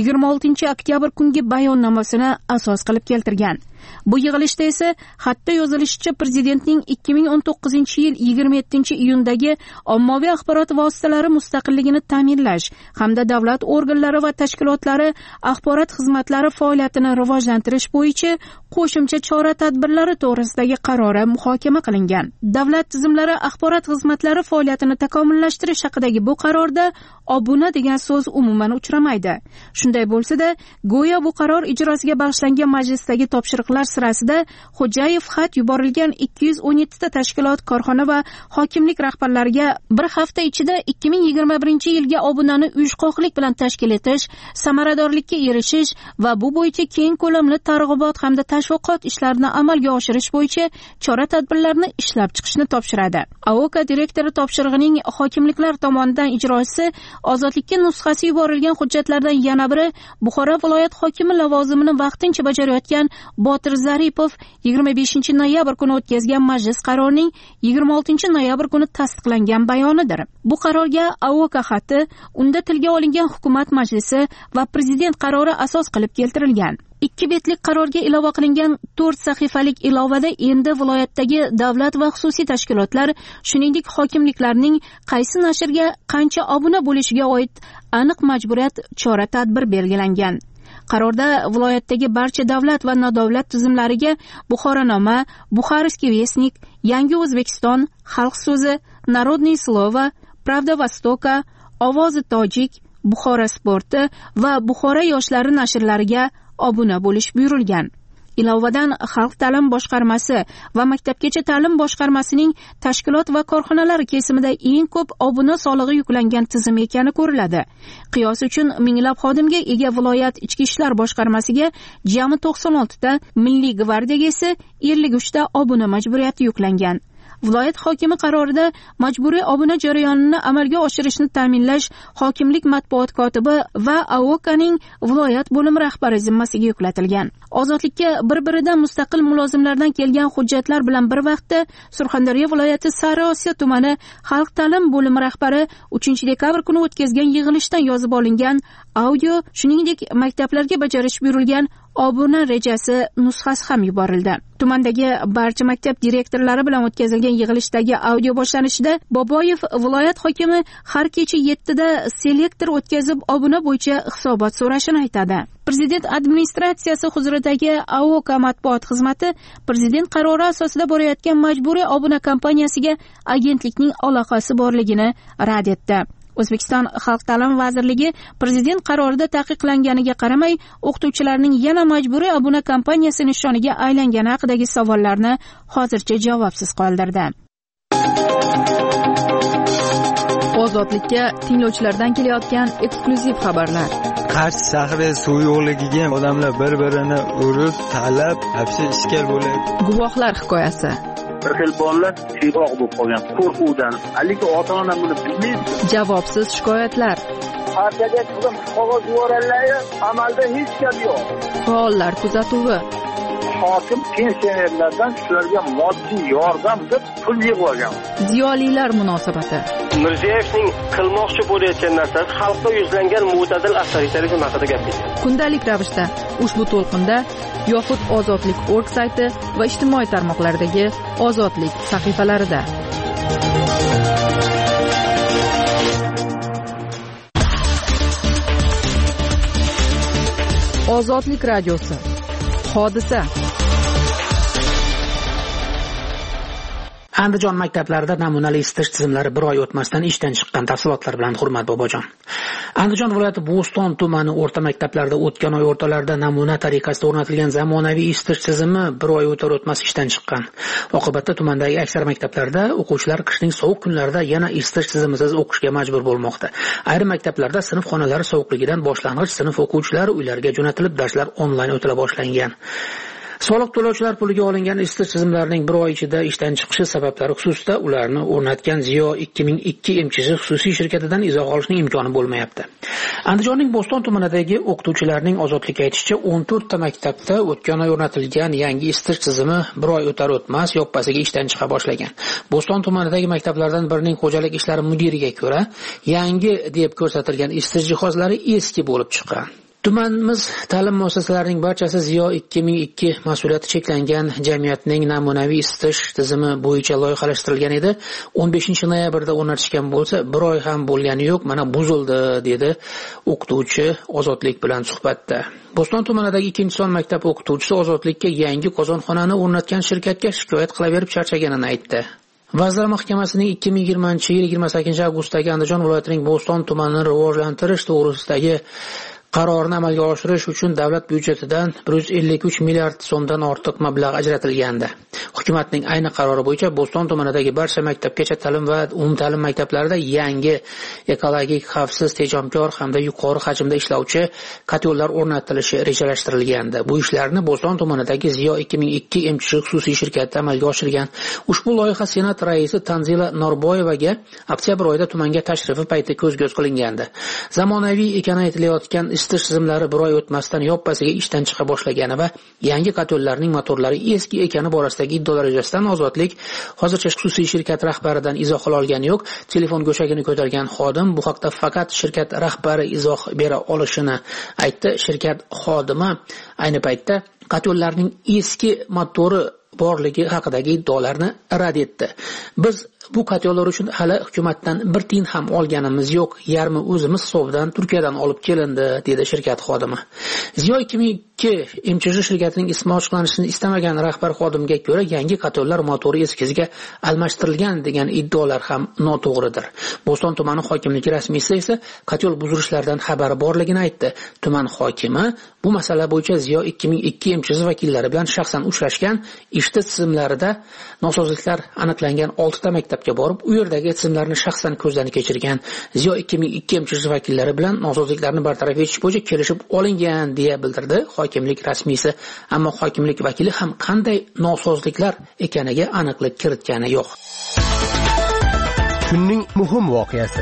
26-oktyabr kungi bayonnomasini asos qilib keltirgan. Bu yig'ilishda esa xatda yozilishicha prezidentning 2019-yil 27-iyundagi ommaviy axborot vositalari mustaqilligini ta'minlash hamda davlat organlari va tashkilotlari axborot xizmatlari faoliyatini rivojlantirish bo'yicha qo'shimcha chora-tadbirlari to'g'risidagi qarori muhokama qilingan. Davlat tizimlari axborot xizmatlari faoliyatini takomillashtirish haqidagi bu qarorda obuna degan so'z umuman uchramaydi. Shunday bo'lsa-da, go'yo bu qaror ijrosiga bag'ishlangan majlisdagi topshiriqlar sirasida Xo'jayev xat yuborilgan 217 ta tashkilot, korxona va hokimlik rahbarlariga bir hafta ichida 2021-yilga obunani uyushqoqlik bilan tashkil etish, samaradorlikka erishish va bu bo'yicha keng ko'lamli targ'ibot hamda tashviqot ishlarini amalga oshirish bo'yicha chora-tadbirlarni ishlab chiqishni topshiradi. AOK direktori topshirig'ining hokimliklar tomonidan ijrosi ozodlikka nusxasi yuborilgan hujjatlardan yana biri Buxoro viloyat hokimi lavozimini vaqtincha bajarayotgan Botir Zaripov 25-noyabr kuni o'tkazgan majlis qarorining 26-noyabr kuni tasdiqlangan bayonidir. Bu qarorga AOK xati, unda tilga olingan hukumat majlisi va prezident qarori asos qilib keltirilgan. 2 betlik qarorga ilova qilingan 4 sahifalik ilovada endi viloyatdagi davlat va xususiy tashkilotlar, shuningdek hokimliklarning qaysi nashrga qancha obuna bo'lishiga oid aniq majburiyat chora-tadbir belgilangan. Qarorda viloyatdagi barcha davlat va nodavlat tizimlariga Buxoronoma, Buxarskiy Vestnik, Yangi O'zbekiston, Xalq so'zi, Narodniy Slovo, Pravda Vostoka, Ovozi Tojik, Buxoro sporti va Buxoro yoshlari nashrlariga obuna bo'lish buyurilgan. Ilovadan Xalq ta'lim boshqarmasi va Maktabgacha ta'lim boshqarmasining tashkilot va korxonalar kesimida eng ko'p obuna solig'i yuklangan tizim ekani ko'riladi. Qiyos uchun minglab xodimga ega viloyat ichki ishlar boshqarmasiga jami 96 ta, Milliy gvardiyaga esa 53 ta obuna majburiyati yuklangan. Viloyat hokimi qarorida majburiy obuna jarayonini amalga oshirishni ta'minlash hokimlik matbuot kotibi va AOKning viloyat bo'limi rahbari zimmasiga yuklatilgan. Ozodlikka bir-biridan mustaqil mulozimlardan kelgan hujjatlar bilan bir vaqtda Surxondaryo viloyati Sariosiyo tumani xalq ta'lim bo'limi rahbari 3-dekabr kuni o'tkazgan yig'ilishdan yozib olingan audio, shuningdek maktablarga bajarish buyurilgan obuna rejasi nusxasi ham yuborildi. Tumandagi barcha maktab direktorlari bilan o'tkazilgan yig'ilishdagi audio boshlanishida Boboyev viloyat hokimi har kecha 7 da selektor o'tkazib obuna bo'yicha hisobot so'rashini aytadi. Prezident administratsiyasi huzuridagi AOK matbuot xizmati prezident qarori asosida borayotgan majburiy obuna kampaniyasiga agentlikning aloqasi borligini rad etdi. O'zbekiston Xalq ta'lim vazirligi prezident qarorida taqiqlanganiga qaramay, o'qituvchilarning yana majburiy obuna kampaniyasi nishoniga aylangani haqidagi savollarni hozircha javobsiz qoldirdi. Ozodlikka tinglovchilardan kelayotgan eksklyuziv xabarlar. Qarshi shahri suv yo'qligiga odamlar bir-birini urib, talab, hapsi ishkal bo'ladi. Guvohlar hikoyasi. Bir xil bolalar siyroq bo'lib qolgan qo'rquvdan. Haligi ota-ona buni bilmaydi. Javobsiz shikoyatlar. Partiyaga chiqib qog'oz yuborganlar, amalda hech gap yo'q. Faollar kuzatuvi. Hokim pensionerlardan shularga moddiy yordam deb pul yig'ib olgan. Ziyolilar munosabati. Mirziyoyevning qilmoqchi bo'layotgan narsasi xalqqa yuzlangan mo'tadil avtoritarizm haqida gapirdi. Kundalik ravishda ushbu to'lqinda yoxud ozodlik.org sayti va ijtimoiy tarmoqlardagi ozodlik sahifalarida. Ozodlik radiosi. Hodisa. Andijon maktablarida namunali isitish tizimlari bir oy o'tmasdan ishdan chiqqan. Tafsilotlar bilan Hurmat Bobojon. Andijon viloyati Bo'ston tumani o'rta maktablarida o'tgan oy o'rtalarida namuna tariqasida o'rnatilgan zamonaviy isitish tizimi bir oy o'tar o'tmas ishdan chiqqan. Oqibatda tumandagi aksar maktablarda o'quvchilar qishning sovuq kunlarida yana isitish tizimisiz o'qishga majbur bo'lmoqda. Ayrim maktablarda sinf xonalari sovuqligidan boshlang'ich sinf o'quvchilari uylariga jo'natilib, darslar onlayn o'tila boshlangan. Soliq to'lovchilar puliga olingan isitish tizimlarining bir oy ichida ishdan chiqishi sabablari xususida ularni o'rnatgan Ziyo 2002 MChJ xususiy shirkatidan izoh olishning imkoni bo'lmayapti. Andijonning Bo'ston tumanidagi o'qituvchilarning ozodlikka aytishicha 14 ta maktabda o'tgan oy o'rnatilgan yangi isitish tizimi bir oy o'tar o'tmas yoppasiga ishdan chiqa boshlagan. Bo'ston tumanidagi maktablardan birining xo'jalik ishlari mudiriga ko'ra, yangi deb ko'rsatilgan isitish jihozlari eski bo'lib chiqqan. Tumanimiz ta'lim muassasalarining barchasi Ziyo 2002 mas'uliyati cheklangan jamiyatning namunaviy isitish tizimi bo'yicha loyihalashtirilgan edi. 15-noyabrda o'rnatishgan bo'lsa, bir oy ham bo'lgani yo'q, mana buzildi, dedi o'qituvchi Ozodlik bilan suhbatda. Bo'ston tumanidagi 2-son maktab o'qituvchisi Ozodlikka yangi qozonxonani o'rnatgan shirkatga shikoyat qilaverib charchaganini aytdi. Vazirlar Mahkamasining 2020-yil 28-avgustdagi Andijon viloyatining Bo'ston tumanini rivojlantirish to'g'risidagi qarorini amalga oshirish uchun davlat byudjetidan 153 milliard so'mdan ortiq mablag' ajratilgandi. Hukumatning ayni qarori bo'yicha Bo'ston tumanidagi barcha maktabgacha ta'lim va umumta'lim maktablarida yangi ekologik, xavfsiz, tejamkor hamda yuqori hajmda ishlovchi kotellar o'rnatilishi rejalashtirilgandi. Bu ishlarni Bo'ston tumanidagi Ziyo 2002 MChJ xususiy shirkati amalga oshirgan. Ushbu loyiha Senat raisi Tanzila Norboyevaga oktyabr oyida tumanga tashrifi payti ko'z-ko'z qilingandi. Zamonaviy ekani aytilayotgan isitish tizimlari bir oy o'tmasdan yoppasiga ishdan chiqa boshlagani va yangi kotellarning motorlari eski ekani borasidagi iddaolar yuzasidan Ozodlik hozircha xususiy shirkat rahbaridan izoh olgani yo'q. Telefon go'shagini ko'targan xodim bu haqda faqat shirkat rahbari izoh bera olishini aytdi. Shirkat xodimi ayni paytda kotellarning eski motori borligi haqidagi iddaolarni rad etdi. Biz bu kotellar uchun hali hukumatdan bir tiyin ham olganimiz yo'q, yarmi o'zimiz hisobidan Turkiyadan olib kelindi, dedi shirkat xodimi. Ziyo 2002 MChJ shirkatining ismi ochiqlanishini istamagan rahbar xodimga ko'ra, yangi kotellar motori eskiziga almashtirilgan degan iddaolar ham noto'g'ridir. Bo'ston tumani hokimligi rasmiysi esa kotel buzilishlardan xabari borligini aytdi. Tuman hokimi bu masala bo'yicha Ziyo 2002 MChJ vakillari bilan shaxsan uchrashgan, ishchi tizimlarida nosozliklar aniqlangan 6 ta maktabga borib, u yerdagi tizimlarni shaxsan ko'zdan kechirgan. Ziyo 2002 MChJ vakillari bilan nosozliklarni bartaraf etish bo'yicha kelishib olingan deya bildirdi hokimlik rasmiysi. Ammo hokimlik vakili ham qanday nosozliklar ekaniga aniqlik kiritgani yo'q. Kunning muhim voqeasi.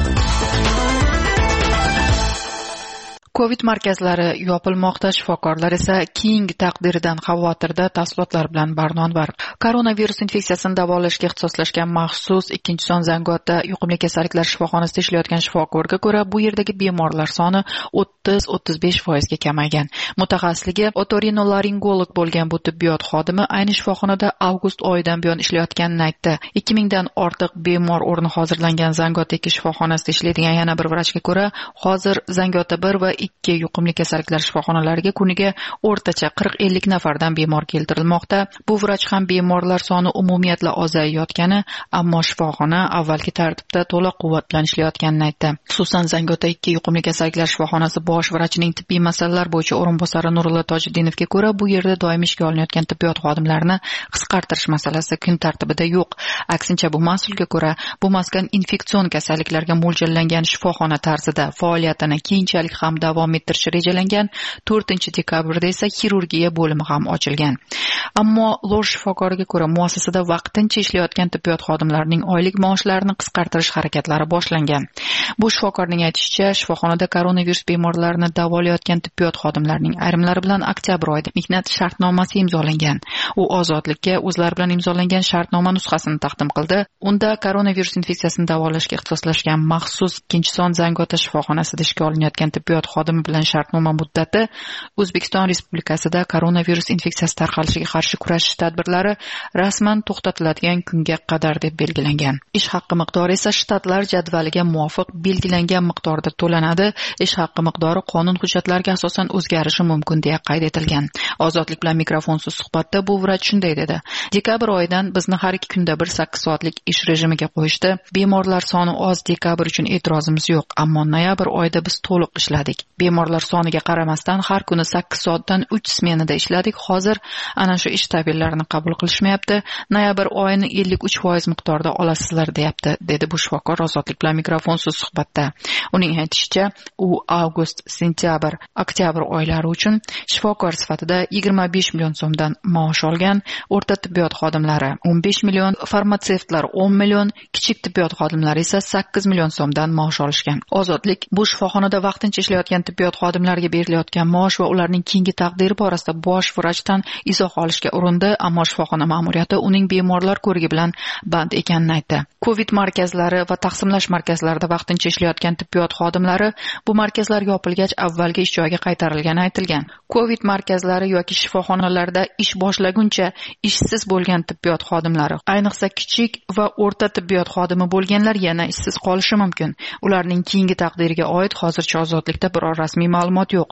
Covid markazlari yopilmoqda, shifokorlar esa keyingi taqdiridan xavotirda. Tafsilotlar bilan Barnonvar. Koronavirus infeksiyasini davolashga ixtisoslashgan maxsus 2-son Zangiota yuqumli kasalliklar shifoxonasida ishlayotgan shifokorga ko'ra, bu yerdagi bemorlar soni 30-35% ga kamaygan. Mutaxassisligi otorinolaringolog bo'lgan bu tibbiyot xodimi ayni shifoxonada avgust oyidan buyon ishlayotganini aytdi. 2000 dan ortiq bemor o'rni hozirlangan Zangiota shifoxonasida ishlaydigan yana bir vrachga ko'ra, hozir Zangiota 1 va 2 yuqumli kasalliklar shifoxonalariga kuniga o'rtacha 40-50 nafardan bemor keltirilmoqda. Bu vrach ham bemorlar soni umumiyatla ozayayotgani, ammo shifoxona avvalgi tartibda to'liq quvvat bilan ishlayotganini aytdi. Xususan Zangiota 2 yuqumli kasalliklar shifoxonasi bosh vrachining tibbiy masalalar bo'yicha o'rinbosari Nurullo Tojiddinovga ko'ra, bu yerda doimiy ishga olinayotgan tibbiyot xodimlarini qisqartirish masalasi kun tartibida yo'q. Aksincha, bu mas'ulga ko'ra, bu maskan infeksion kasalliklarga mo'ljallangan shifoxona tarzida faoliyatini keyinchalik ham davom ettirishi rejalangan. 4-dekabrda esa xirurgiya bo'limi ham ochilgan. Ammo Lor shifokoriga ko'ra, muassasada vaqtincha ishlayotgan tibbiyot xodimlarining oylik maoshlarini qisqartirish harakatlari boshlangan. Bu shifokorning aytishicha, shifoxonada koronavirus bemorlarini davolayotgan tibbiyot xodimlarining ayrimlari bilan oktyabr oyida mehnat shartnomasi imzolangan. U ozodlikka o'zlari bilan imzolangan shartnoma nusxasini taqdim qildi. Unda koronavirus infeksiyasini davolashga ixtisoslashgan maxsus 2-son Zangiota shifoxonasida ishga olinayotgan tibbiyot xodimi bilan shartnoma muddati O'zbekiston Respublikasida koronavirus infeksiyasi tarqalishiga qarshi kurashish tadbirlari rasman to'xtatiladigan kunga qadar deb belgilangan. Ish haqqi miqdori esa shtatlar jadvaliga muvofiq belgilangan miqdorda to'lanadi. Ish haqqi miqdori qonun hujjatlariga asosan o'zgarishi mumkin deya qayd etilgan. Ozodlik bilan mikrofonsiz suhbatda bu vrach shunday dedi: Dekabr oyidan bizni har 2 kunda bir 8 soatlik ish rejimiga qo'yishdi. Bemorlar soni oz, dekabr uchun e'tirozimiz yo'q, ammo noyabr oyida biz to'liq ishladik. Bemorlar soniga qaramasdan har kuni 8 soatdan 3 smenada ishladik. Hozir ana shu ish tabirlarini qabul qilishmayapti. Noyabr oyini 53% miqdorda olasizlar deyapti, dedi bu shifokor Ozodlik bilan mikrofonsiz suhbatda. Uning aytishicha, u avgust, sentyabr, oktyabr oylari uchun shifokor sifatida 25 million so'mdan maosh olgan. O'rta tibbiyot xodimlari 15 million, farmatsevtlar 10 million, kichik tibbiyot xodimlari esa 8 million so'mdan maosh olishgan. Ozodlik bu shifoxonada vaqtincha ishlayotgan tibbiyot xodimlariga berilayotgan maosh va ularning keyingi taqdiri borasida bosh vrachdan izoh olishga urindi, ammo shifoxona ma'muriyati uning bemorlar ko'rigi bilan band ekanini aytdi. Covid markazlari va taqsimlash markazlarida vaqtincha ishlayotgan tibbiyot xodimlari bu markazlar yopilgach avvalgi ish joyiga qaytarilgani aytilgan. Covid markazlari yoki shifoxonalarda ish boshlaguncha ishsiz bo'lgan tibbiyot xodimlari, ayniqsa kichik va o'rta tibbiyot xodimi bo'lganlar yana ishsiz qolishi mumkin. Ularning keyingi taqdiriga oid hozircha Ozodlikda biror rasmiy ma'lumot yo'q.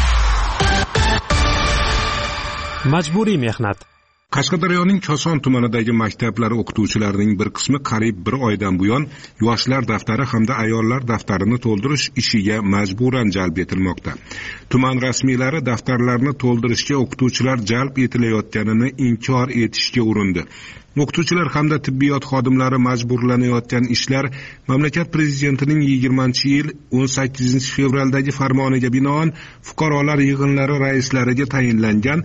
Majburiy mehnat. Qashqadaryoning Koson tumanidagi maktablar o'qituvchilarining bir qismi qariyb 1 oydan buyon yoshlar daftari hamda ayollar daftarini to'ldirish ishiga majburan jalb etilmoqda. Tuman rasmiylari daftarlarni to'ldirishga o'qituvchilar jalb etilayotganini inkor etishga urindi. O'qituvchilar hamda tibbiyot xodimlari majburlanayotgan ishlar mamlakat prezidentining 20-yil 18-fevraldagi farmoniga binoan fuqarolar yig'inlari raislariga tayinlangan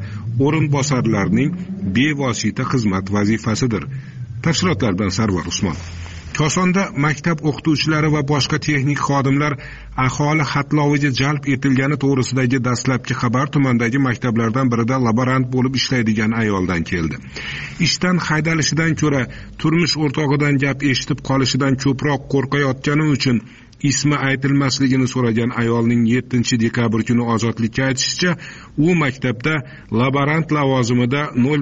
o'rinbosarlarning bevosita xizmat vazifasidir. Tafsilotlar bilan Sarvar Usmon. Kosonda maktab o'qituvchilari va boshqa texnik xodimlar aholi xatloviga jalb etilgani to'g'risidagi dastlabki xabar tumandagi maktablardan birida laborant bo'lib ishlaydigan ayoldan keldi. Ishdan haydalishidan ko'ra turmush o'rtog'idan gap eshitib qolishidan ko'proq qo'rqayotgani uchun ismi aytilmasligini so'ragan ayolning 7-dekabr kuni Ozodlikka aytishicha, u maktabda laborant lavozimida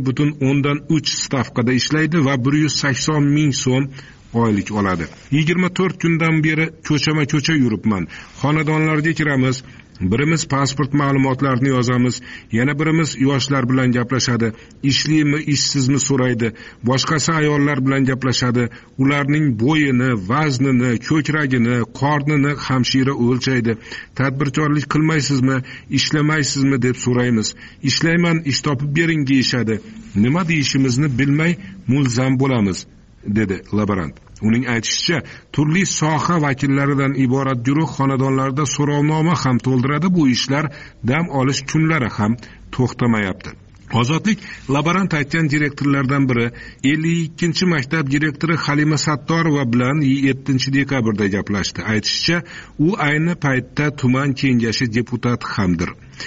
0.3 stavkada ishlaydi va 180 ming so'm oylik oladi. 24 kundan beri ko'chama-ko'cha yuribman. Xonadonlarga kiramiz. Birimiz pasport ma'lumotlarini yozamiz, yana birimiz yoshlar bilan gaplashadi, ishlimi, ishsizmi so'raydi, boshqasi ayollar bilan gaplashadi, ularning bo'yini, vaznini, ko'kragini, qornini hamshira o'lchaydi. Tadbirkorlik qilmaysizmi, ishlamaysizmi deb so'raymiz. Ishlayman, ish topib bering deyishadi. Nima deyishimizni bilmay mulzam bo'lamiz, dedi laborant. Uning aytishicha, turli soha vakillaridan iborat guruh xonadonlarda so'rovnoma ham to'ldiradi. Bu ishlar dam olish kunlari ham to'xtamayapti. Ozodlik laborant aytgan direktorlardan biri 52-maktab direktori Halima Sattorova bilan 7-dekabrda gaplashdi. Aytishicha, u ayni paytda tuman kengashi deputati hamdir.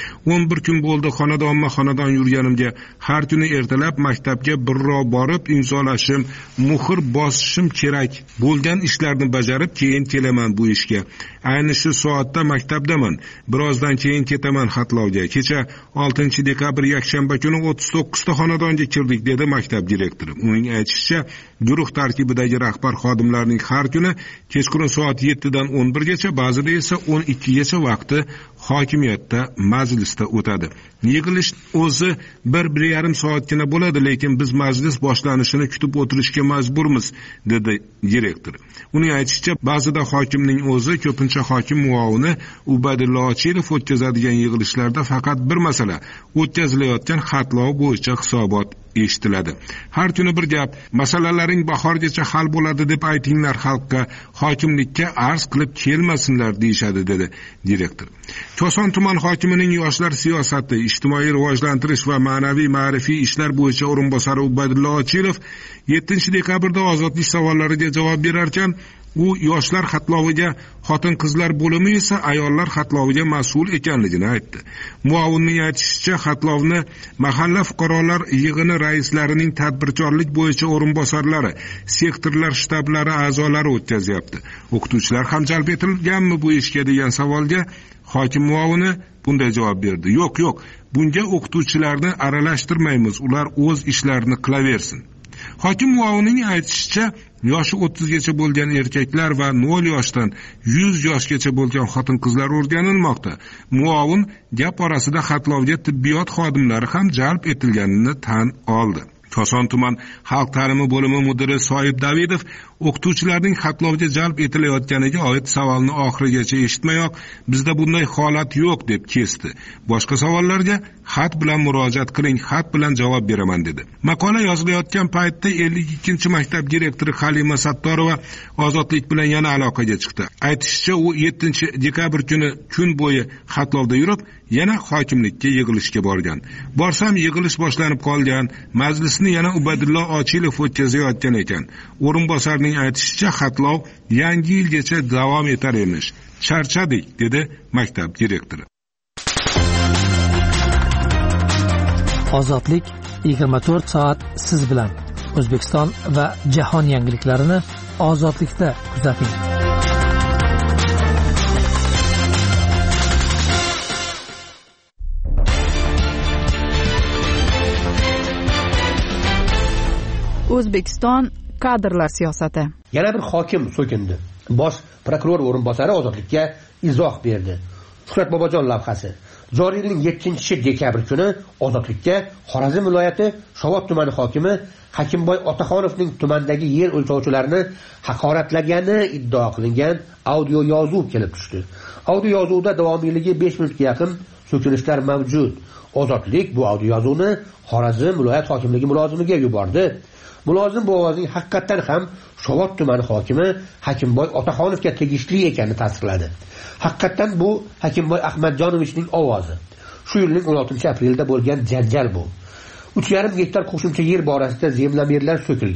11 kun bo'ldi xonadon yurganimga. Har kuni ertalab maktabga birrov borib imzolashim, muhr bosishim kerak. Bo'lgan ishlarni bajarib keyin kelaman bu ishga. Ayni shu soatda maktabdaman. Birozdan keyin ketaman xatlovga. Kecha 6-dekabr yakshanba kuni 39 ta xonadonga kirdik, dedi maktab direktori. Uning aytishicha, guruh tarkibidagi rahbar xodimlarning har kuni kechqurun soat 7 dan 11 gacha, ba'zida esa 12 gacha vaqti hokimiyatda majlisda o'tadi. Yig'ilish o'zi 1-1,5 soatgina bo'ladi, lekin biz majlis boshlanishini kutib o'tirishga majburmiz, dedi direktor. Uning aytishicha, ba'zida hokimning o'zi, ko'pincha hokim muovini Ubaydullo Ochilov o'tkazadigan yig'ilishlarda faqat bir masala, o'tkazilayotgan xatlov bo'yicha hisobot eshitiladi. Har kuni bir gap, masalalaring bahorgacha hal bo'ladi deb aytinglar xalqqa, hokimlikka arz qilib kelmasinlar deyishadi, dedi direktor. Koson tuman hokimining yoshlar siyosati, ijtimoiy rivojlantirish va ma'naviy ma'rifiy ishlar bo'yicha o'rinbosari Ubaydullo Ochilov 7-dekabrda Ozodlik savollariga javob berar ekan, u yoshlar xatloviga, xotin-qizlar bo'limi esa ayollar xatloviga mas'ul ekanligini aytdi. Muovinning aytishicha, xatlovni mahalla fuqarolar yig'ini raislarining tadbirkorlik bo'yicha o'rinbosarlari, sektorlar shtablari a'zolari o'tkazyapti. O'qituvchilar ham jalb etilganmi bu ishga degan savolga hokim muovini bunday javob berdi. Yo'q, bunga o'qituvchilarni aralashtirmaymiz, ular o'z ishlarini qilaversin. Hokim muovinining aytishicha, yoshi 30 gacha bo'lgan erkaklar va 0 yoshdan 100 yoshgacha bo'lgan xotin-qizlar o'rganilmoqda. Muovin gap orasida xatlovga tibbiyot xodimlari ham jalb etilganini tan oldi. Koson tuman xalq ta'limi bo'limi mudiri Soyib Davidov o'qituvchilarning xatlovga jalb etilayotganiga oid savolni oxirigacha eshitmayoq, bizda bunday holat yo'q deb kesdi. Boshqa savollarga xat bilan murojaat qiling, xat bilan javob beraman, dedi. Maqola yozilayotgan paytda 52-maktab direktori Halima Sattorova Ozodlik bilan yana aloqaga chiqdi. Aytishicha, u 7-dekabr kuni kun bo'yi xatlovda yurib, yana hokimlikka yig'ilishga borgan. Borsam yig'ilish boshlanib qolgan, majlisni yana Ubaydullo Ochilov o'tkazayotgan ekan. O'rinbosarning aytishicha, xatlov yangi yilgacha davom etar emish. Charchadik, dedi maktab direktori. Ozodlik 24 soat siz bilan. O'zbekiston va jahon yangiliklarini Ozodlikda kuzating. O'zbekiston kadrlar siyosati. Yana bir hokim so'kindi. Bosh prokuror o'rinbosari Ozodlikka izoh berdi. Shuhrat Bobojon lavhasi. Joriy yilning 7-dekabr kuni Ozodlikka Xorazm viloyati Shovot tumani hokimi Hakimboy Otaxonovning tumandagi yer o'lchovchilarini haqoratlagani iddao qilingan audio yozuv kelib tushdi. Audio yozuvda davomiyligi 5 minutga yaqin so'kinishlar mavjud. Ozodlik bu audio yozuvni Xorazm viloyat hokimligi mulozimiga yubordi. Mulozim bu ovozning haqiqatan ham Shovot tumani hokimi Hakimboy Otaxonovga tegishli ekanini tasdiqladi. Haqiqatan bu Hakimboy Ahmadjonovichning ovozi. Shu yilning 16-aprelda bo'lgan janjal bu. 3,5 gektar qo'shimcha yer borasida zemlamerlar so'kilgan.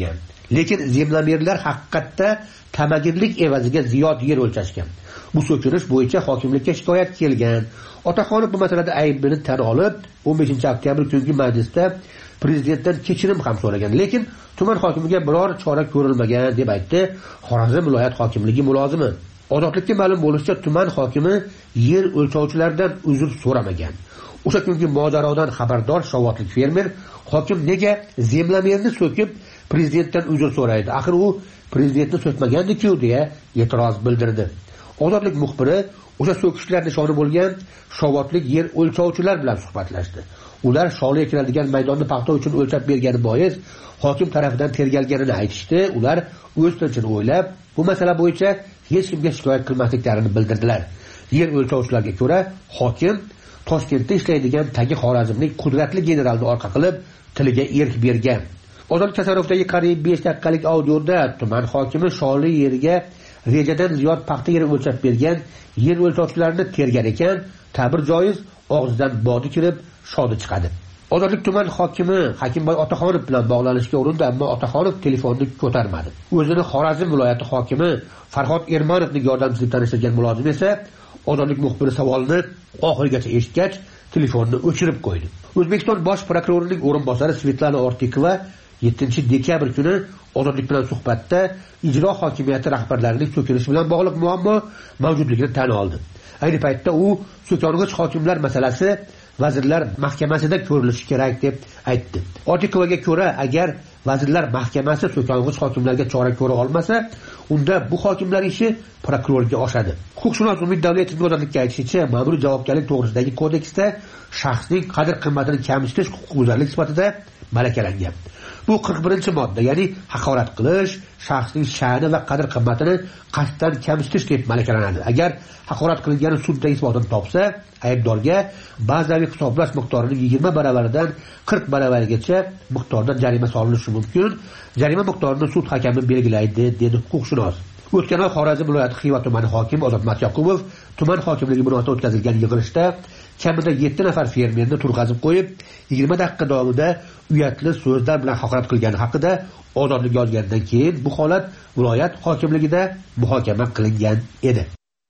lekin zemlamerlar haqiqatda tamagirlik evaziga ziyod yer o'lchashgan. Bu so'kinish bo'yicha hokimlikka shikoyat kelgan. Otaxonov bu masalada aybini tan olib 15-oktyabr kungi majlisda prezidentdan kechirim ham so'ragan, lekin tuman hokimiga biror chora ko'rilmagan deb aytdi Xorazm viloyat hokimligi mulozimi. Ozodlikka ma'lum bo'lishicha, tuman hokimi yer o'lchovchilardan uzr so'ramagan. O'sha kungi mojarodan xabardor Shovotlik fermer hokim nega zemlamerni so'kib prezidentdan uzr so'raydi? Axir u prezidentni so'kmagandi-ku deya e'tiroz bildirdi. Ozodlik muxbiri o'sha so'kishlar nishoni bo'lgan Shovotlik yer o'lchovchilar bilan suhbatlashdi. Ular Sholi ekiladigan maydonni paxta uchun o'lchab bergani bois hokim tarafidan tergalganini aytishdi. Ular o'z tinchini o'ylab, bu masala bo'yicha hech kimga shikoyat qilmasliklarini bildirdilar. Yer o'lchovchilarga ko'ra, hokim Toshkentda ishlaydigan tagi Xorazmlik qudratli generalni orqa qilib tiliga erk bergan. Ozod Kasarovdagi qariyb 5 daqiqalik audioda tuman hokimi Sholi yeriga rejadan ziyod paxta yeri o'lchab bergan yer o'lchovchilarini tergar ekan, ta'bir joiz, og'zidan bodi kirib shodi chiqadi. Ozodlik tuman hokimi Hakimboy Otaxonov bilan bog'lanishga urindi, ammo Otaxonov telefonni ko'tarmadi. O'zini Xorazm viloyati hokimi Farhod Ermanovning yordamchisiga tanishtirgan mulozim esa Ozodlik muxbiri savolni oxirigacha eshitgach, telefonni o'chirib qo'ydi. O'zbekiston bosh prokurorining o'rinbosari Svetlana Ortikova 7-dekabr kuni Ozodlik bilan suhbatda ijro hokimiyati rahbarlarining so'kinishi bilan bog'liq muammo mavjudligini tan oldi. Ayni paytda u so'kong'ich hokimlar masalasi Vazirlar Mahkamasida ko'rilishi kerak deb aytdi. Ortikovaga ko'ra, agar Vazirlar Mahkamasi so'kong'ich hokimlarga chora ko'ra olmasa, unda bu hokimlar ishi prokurorga oshadi. Huquqshunos Umid Davletovning Ozodlikka aytishicha, ma'muriy javobgarlik to'g'risidagi kodeksda shaxsning qadr-qimmatini kamsitish huquqbuzarlik sifatida malakalangan. Bu 41-modda, ya'ni haqorat qilish, shaxsning sha'ni va qadr-qimmatini qasddan kamsitish deb malakalanadi. Agar haqorat qilingani sudda isbotini topsa, aybdorga bazaviy hisoblash miqdorining 20 baravaridan 40 baravarigacha miqdorda jarima solinishi mumkin. Jarima miqdorini sud hakami belgilaydi, dedi huquqshunos. O'tgan oy Xorazm viloyati Xiva tumani hokimi Ozod Matyaqubov tuman hokimligi binoida o'tkazilgan yig'ilishda kamida 7 nafar fermerni turg'azib qo'yib, 20 daqiqa davomida uyatli so'zlar bilan haqorat qilgani haqida Ozodlik yozgandan keyin bu holat viloyat hokimligida muhokama qilingan edi.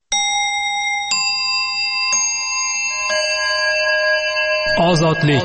Ozodlik.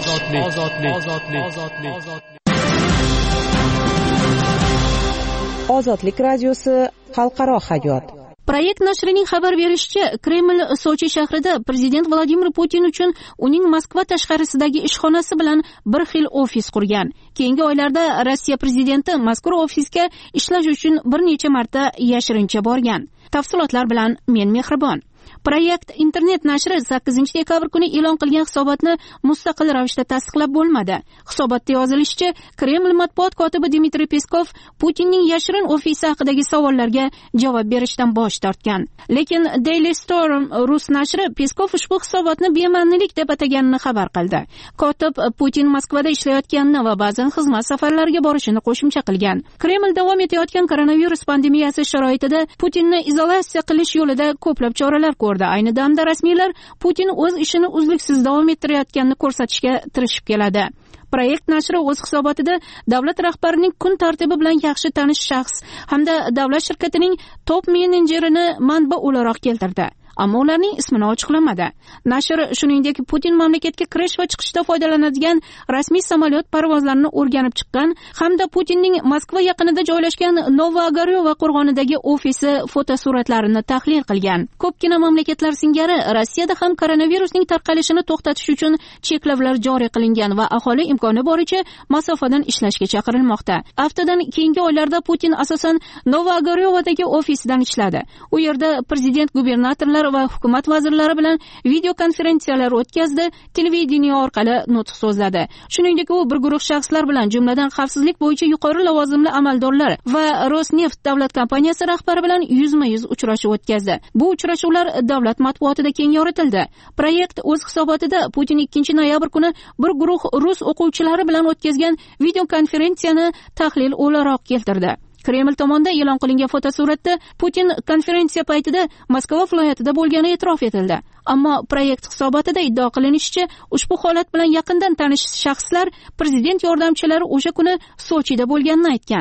Ozodlik radiosi xalqaro hayot. Proyekt nashrining xabar berishicha, Kreml Sochi shahrida prezident Vladimir Putin uchun uning Moskva tashqarisidagi ishxonasi bilan bir xil ofis qurgan. Keyingi oylarda Rossiya prezidenti mazkur ofisga ishlash uchun bir necha marta yashirincha borgan. Tafsilotlar bilan men Mehribon. Proyekt internet nashri 8-dekabr kuni e'lon qilgan hisobotni mustaqil ravishda tasdiqlab bo'lmadi. Hisobotda yozilishicha, Kreml matbuot kotibi Dmitriy Peskov Putinning yashirin ofisi haqidagi savollarga javob berishdan bosh tortgan. Lekin Daily Storm rus nashri Peskov ushbu hisobotni bema'nilik deb ataganini xabar qildi. Kotib Putin Moskvada ishlayotganini va ba'zan xizmat safarlariga borishini qo'shimcha qilgan. Kreml davom etayotgan koronavirus pandemiyasi sharoitida Putinni izolyatsiya qilish yo'lida ko'plab choralar ko'rdi. Ayni damda rasmiylar Putin o'z ishini uzluksiz davom ettirayotganini ko'rsatishga tirishib keladi. Proyekt nashri o'z hisobotida davlat rahbarining kun tartibi bilan yaxshi tanish shaxs hamda davlat shirkatining top menejerini manba o'laroq keltirdi. Ammo ularning ismini ochiqlamadi. Nashr shuningdek Putin mamlakatga kirish va chiqishda foydalanadigan rasmiy samolyot parvozlarini o'rganib chiqqan hamda Putinning Moskva yaqinida joylashgan Novoagaryova qo'rg'onidagi ofisi fotosuratlarini tahlil qilgan. Ko'pgina mamlakatlar singari Rossiyada ham koronavirusning tarqalishini to'xtatish uchun cheklovlar joriy qilingan va aholi imkoni boricha masofadan ishlashga chaqirilmoqda. Haftadan keyingi oylarda Putin asosan Novoagaryovadagi ofisidan ishladi. U yerda prezident, gubernatorlar va hukumat vazirlari bilan video konferensiyalar o'tkazdi, televideniye orqali nutq so'zladi. Shuningdek, u bir guruh shaxslar bilan, jumladan xavfsizlik bo'yicha yuqori lavozimli amaldorlar va Rosneft davlat kompaniyasi rahbari bilan yuzma-yuz uchrashuv o'tkazdi. Bu uchrashuvlar davlat matbuotida keng yoritildi. Proyekt o'z hisobotida Putin 2-noyabr kuni bir guruh rus o'quvchilari bilan o'tkazgan video konferensiyani tahlil o'laroq keltirdi. Kreml tomonidan e'lon qilingan fotosuratda Putin konferensiya paytida Moskva viloyatida bo'lgani e'tirof etildi. Ammo proyekt hisobotida iddao qilinishicha, ushbu holat bilan yaqindan tanish shaxslar prezident yordamchilari o'sha kuni Sochida bo'lganini aytgan.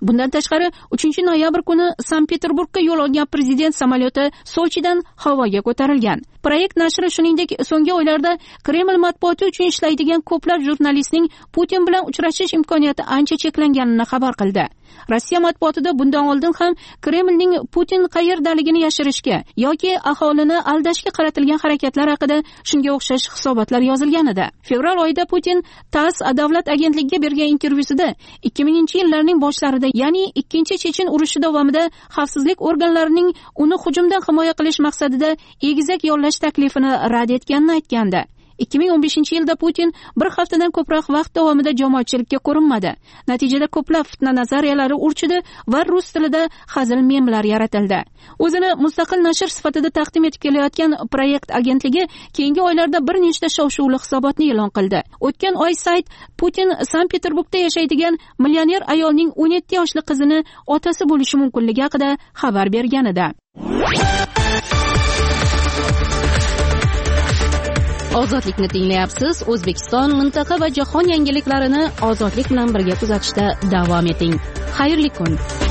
Bundan tashqari 3-noyabr kuni Sankt-Peterburgga yo'l olgan prezident samolyoti Sochidan havoga ko'tarilgan. Proyekt nashri shuningdek so'nggi oylarda Kreml matbuoti uchun ishlaydigan ko'plab jurnalistning Putin bilan uchrashish imkoniyati ancha cheklanganini xabar qildi. Rossiya matbuotida bundan oldin ham Kremlning Putin qayerdaligini yashirishga yoki aholini aldashga qaratilgan harakatlar haqida shunga o'xshash hisobotlar yozilgan edi. Fevral oyida Putin TASS davlat agentligiga bergan intervyusida 2000-yillarning boshlarida, ya'ni ikkinchi Chechen urushi davomida xavfsizlik organlarining uni hujumdan himoya qilish maqsadida egizak yollash taklifini rad etganini aytgandi. 2015-yilda Putin bir haftadan ko'proq vaqt davomida jamoatchilikka ko'rinmadi. Natijada ko'plab fitna nazariyalari urchidi va rus tilida hazil memlar yaratildi. O'zini mustaqil nashr sifatida taqdim etib kelayotgan proyekt agentligi keyingi oylarda bir nechta shov-shuvli hisobotni e'lon qildi. O'tgan oy sayt Putin Sankt-Peterburgda yashaydigan millioner ayolning 17 yoshli qizini otasi bo'lishi mumkinligi haqida xabar bergan edi. Ozodlikni tinglayapsiz. O'zbekiston, mintaqa va jahon yangiliklarini ozodlik bilan birga kuzatishda davom eting. Xayrli kun.